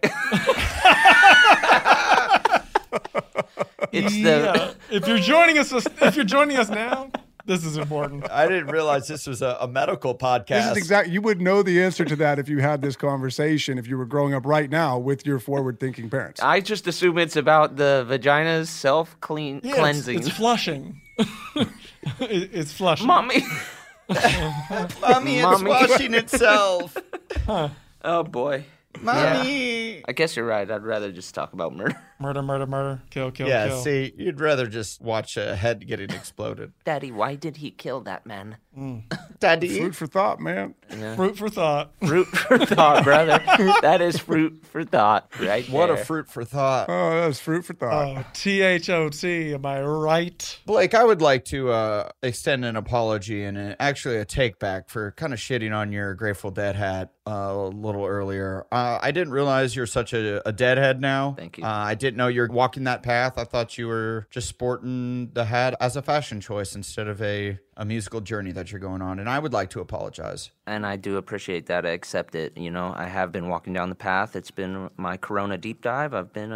It's the Yeah. If you're joining us, if you're joining us now, this is important. I didn't realize this was a, a medical This podcast. is exactly. You would know the answer to that if you had this conversation if you were growing up right now with your forward-thinking parents. I just assume it's about the vagina's self clean Yeah, it's- cleansing. It's, flushing. It- it's flushing. Mommy. Mommy, it's Mommy. washing itself. Oh boy. Mommy. I guess you're right. I'd rather just talk about murder. Murder, murder, murder. Kill, kill, Yeah, kill. see, you'd rather just watch a head getting exploded. Daddy, why did he kill that man? Daddy. Food for thought, man. Fruit for thought. Fruit for thought, brother. That is fruit for thought, right? What a there. fruit for thought. Oh, that's fruit for thought. Oh, T H O T. Am I right? Blake, I would like to uh, extend an apology and uh actually a take back for kind of shitting on your Grateful Dead hat uh, a little earlier. Uh, I didn't realize you're such a, a deadhead now. Thank you. Uh, I didn't know you're walking that path. I thought you were just sporting the hat as a fashion choice instead of a, a musical journey that you're going on. And I would like to apologize. And I do appreciate that. I accept it. You know, I have been walking down the path. It's been my Corona deep dive. I've been a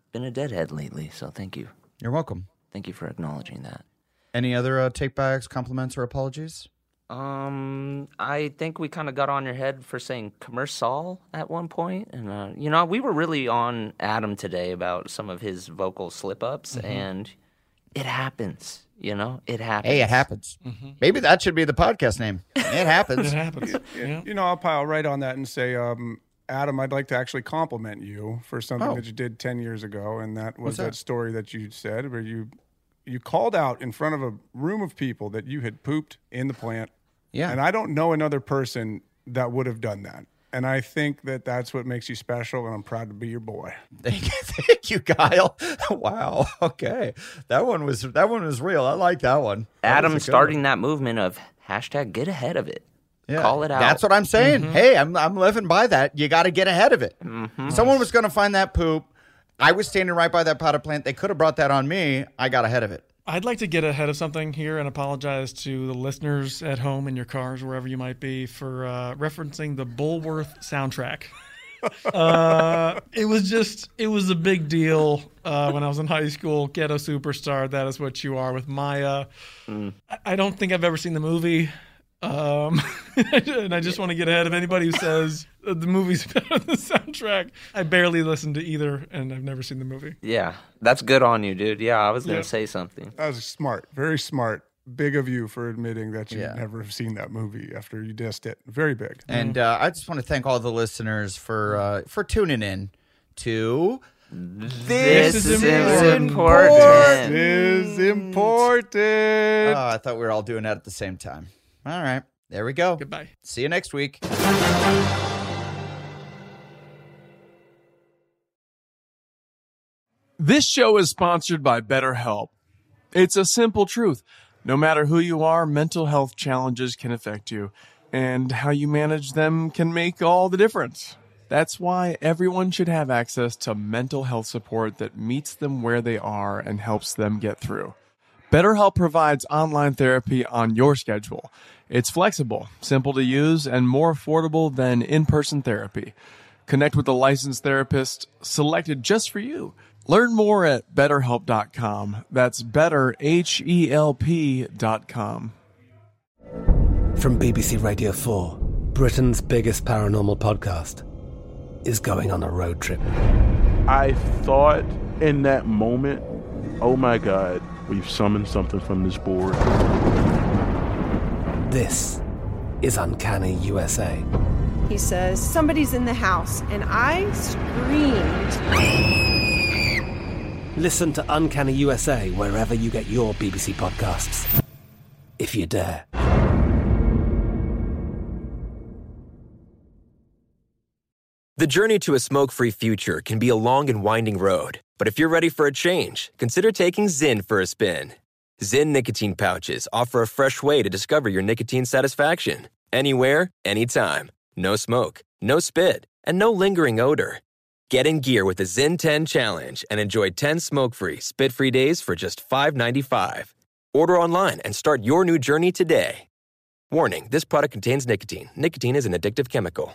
been a deadhead lately, so thank you. You're welcome. Thank you for acknowledging that. Any other uh, take-backs, compliments, or apologies? Um, I think we kind of got on your head for saying commercial at one point, and uh, you know, we were really on Adam today about some of his vocal slip-ups, Mm-hmm. and it happens. You know, it happens. Hey, it happens. Mm-hmm. Maybe that should be the podcast name. It happens. It happens. Yeah. You know, I'll pile right on that and say, um, Adam, I'd like to actually compliment you for something Oh. that you did ten years ago, and that was What's that? that story that you said where you you called out in front of a room of people that you had pooped in the plant. Yeah. And I don't know another person that would have done that. And I think that that's what makes you special, and I'm proud to be your boy. Thank you, thank you, Kyle. Wow. Okay, that one was that one was real. I like that one. That Adam was a good starting one. that movement of hashtag get ahead of it. Yeah. Call it out. That's what I'm saying. Mm-hmm. Hey, I'm I'm living by that. You got to get ahead of it. Mm-hmm. Someone was going to find that poop. I was standing right by that potted plant. They could have brought that on me. I got ahead of it. I'd like to get ahead of something here and apologize to the listeners at home in your cars, wherever you might be, for uh, referencing the Bulworth soundtrack. uh, it was just, it was a big deal uh, when I was in high school. Ghetto superstar, that is what you are with Maya. Mm. I, I don't think I've ever seen the movie. Um, and I just want to get ahead of anybody who says uh, the movie's better than the soundtrack. I barely listened to either, and I've never seen the movie. Yeah, that's good on you, dude. Yeah, I was going to Yeah. say something. That was smart, very smart. Big of you for admitting that you Yeah. never have seen that movie after you dissed it. Very big. And uh, I just want to thank all the listeners for uh, for tuning in to This, is is important. important. Is important. Oh, I thought we were all doing that at the same time. All right, there we go. Goodbye. See you next week. This show is sponsored by BetterHelp. It's a simple truth. No matter who you are, mental health challenges can affect you, and how you manage them can make all the difference. That's why everyone should have access to mental health support that meets them where they are and helps them get through. BetterHelp provides online therapy on your schedule. It's flexible, simple to use, and more affordable than in-person therapy. Connect with a licensed therapist selected just for you. Learn more at better help dot com. That's better, H E L P dot com. From B B C Radio four, Britain's biggest paranormal podcast is going on a road trip. I thought in that moment, oh my God, we've summoned something from this board. This is Uncanny U S A. He says, somebody's in the house, and I screamed. Listen to Uncanny U S A wherever you get your B B C podcasts, if you dare. The journey to a smoke-free future can be a long and winding road. But if you're ready for a change, consider taking Zyn for a spin. Zyn nicotine pouches offer a fresh way to discover your nicotine satisfaction. Anywhere, anytime. No smoke, no spit, and no lingering odor. Get in gear with the Zyn ten Challenge and enjoy ten smoke-free, spit-free days for just five dollars and ninety-five cents. Order online and start your new journey today. Warning, this product contains nicotine. Nicotine is an addictive chemical.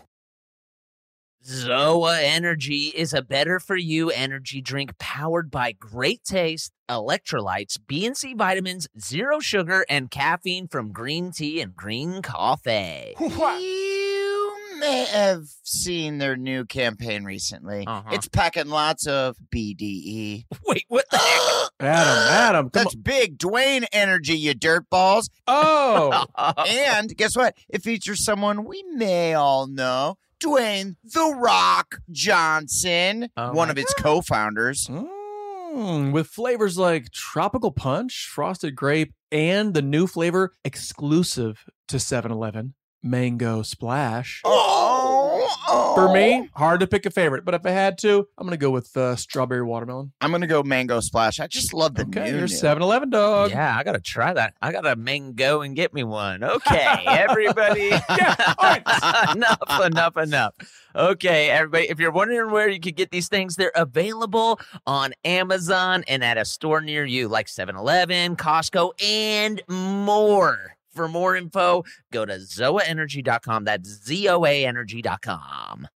Zoa Energy is a better-for-you energy drink powered by great taste, electrolytes, B and C vitamins, zero sugar, and caffeine from green tea and green coffee. You may have seen their new campaign recently. Uh-huh. It's packing lots of B D E. Wait, what the heck? Adam, Adam, come That's big Dwayne energy, you dirtballs. Oh! And guess what? It features someone we may all know. Dwayne The Rock Johnson, Oh one my of its co-founders. Mm, with flavors like tropical punch, frosted grape, and the new flavor exclusive to seven eleven, mango splash. Oh, oh. For me, hard to pick a favorite, but if I had to, I'm going to go with uh, strawberry watermelon. I'm going to go mango splash. I just love the Okay, new you're new. seven eleven dog. Yeah, I gotta try that. I gotta mango and get me one. Okay, everybody. enough, enough, enough. Okay, everybody. If you're wondering where you could get these things, they're available on Amazon and at a store near you, like seven eleven, Costco, and more. For more info, go to zoa energy dot com. That's Z O A energy dot com.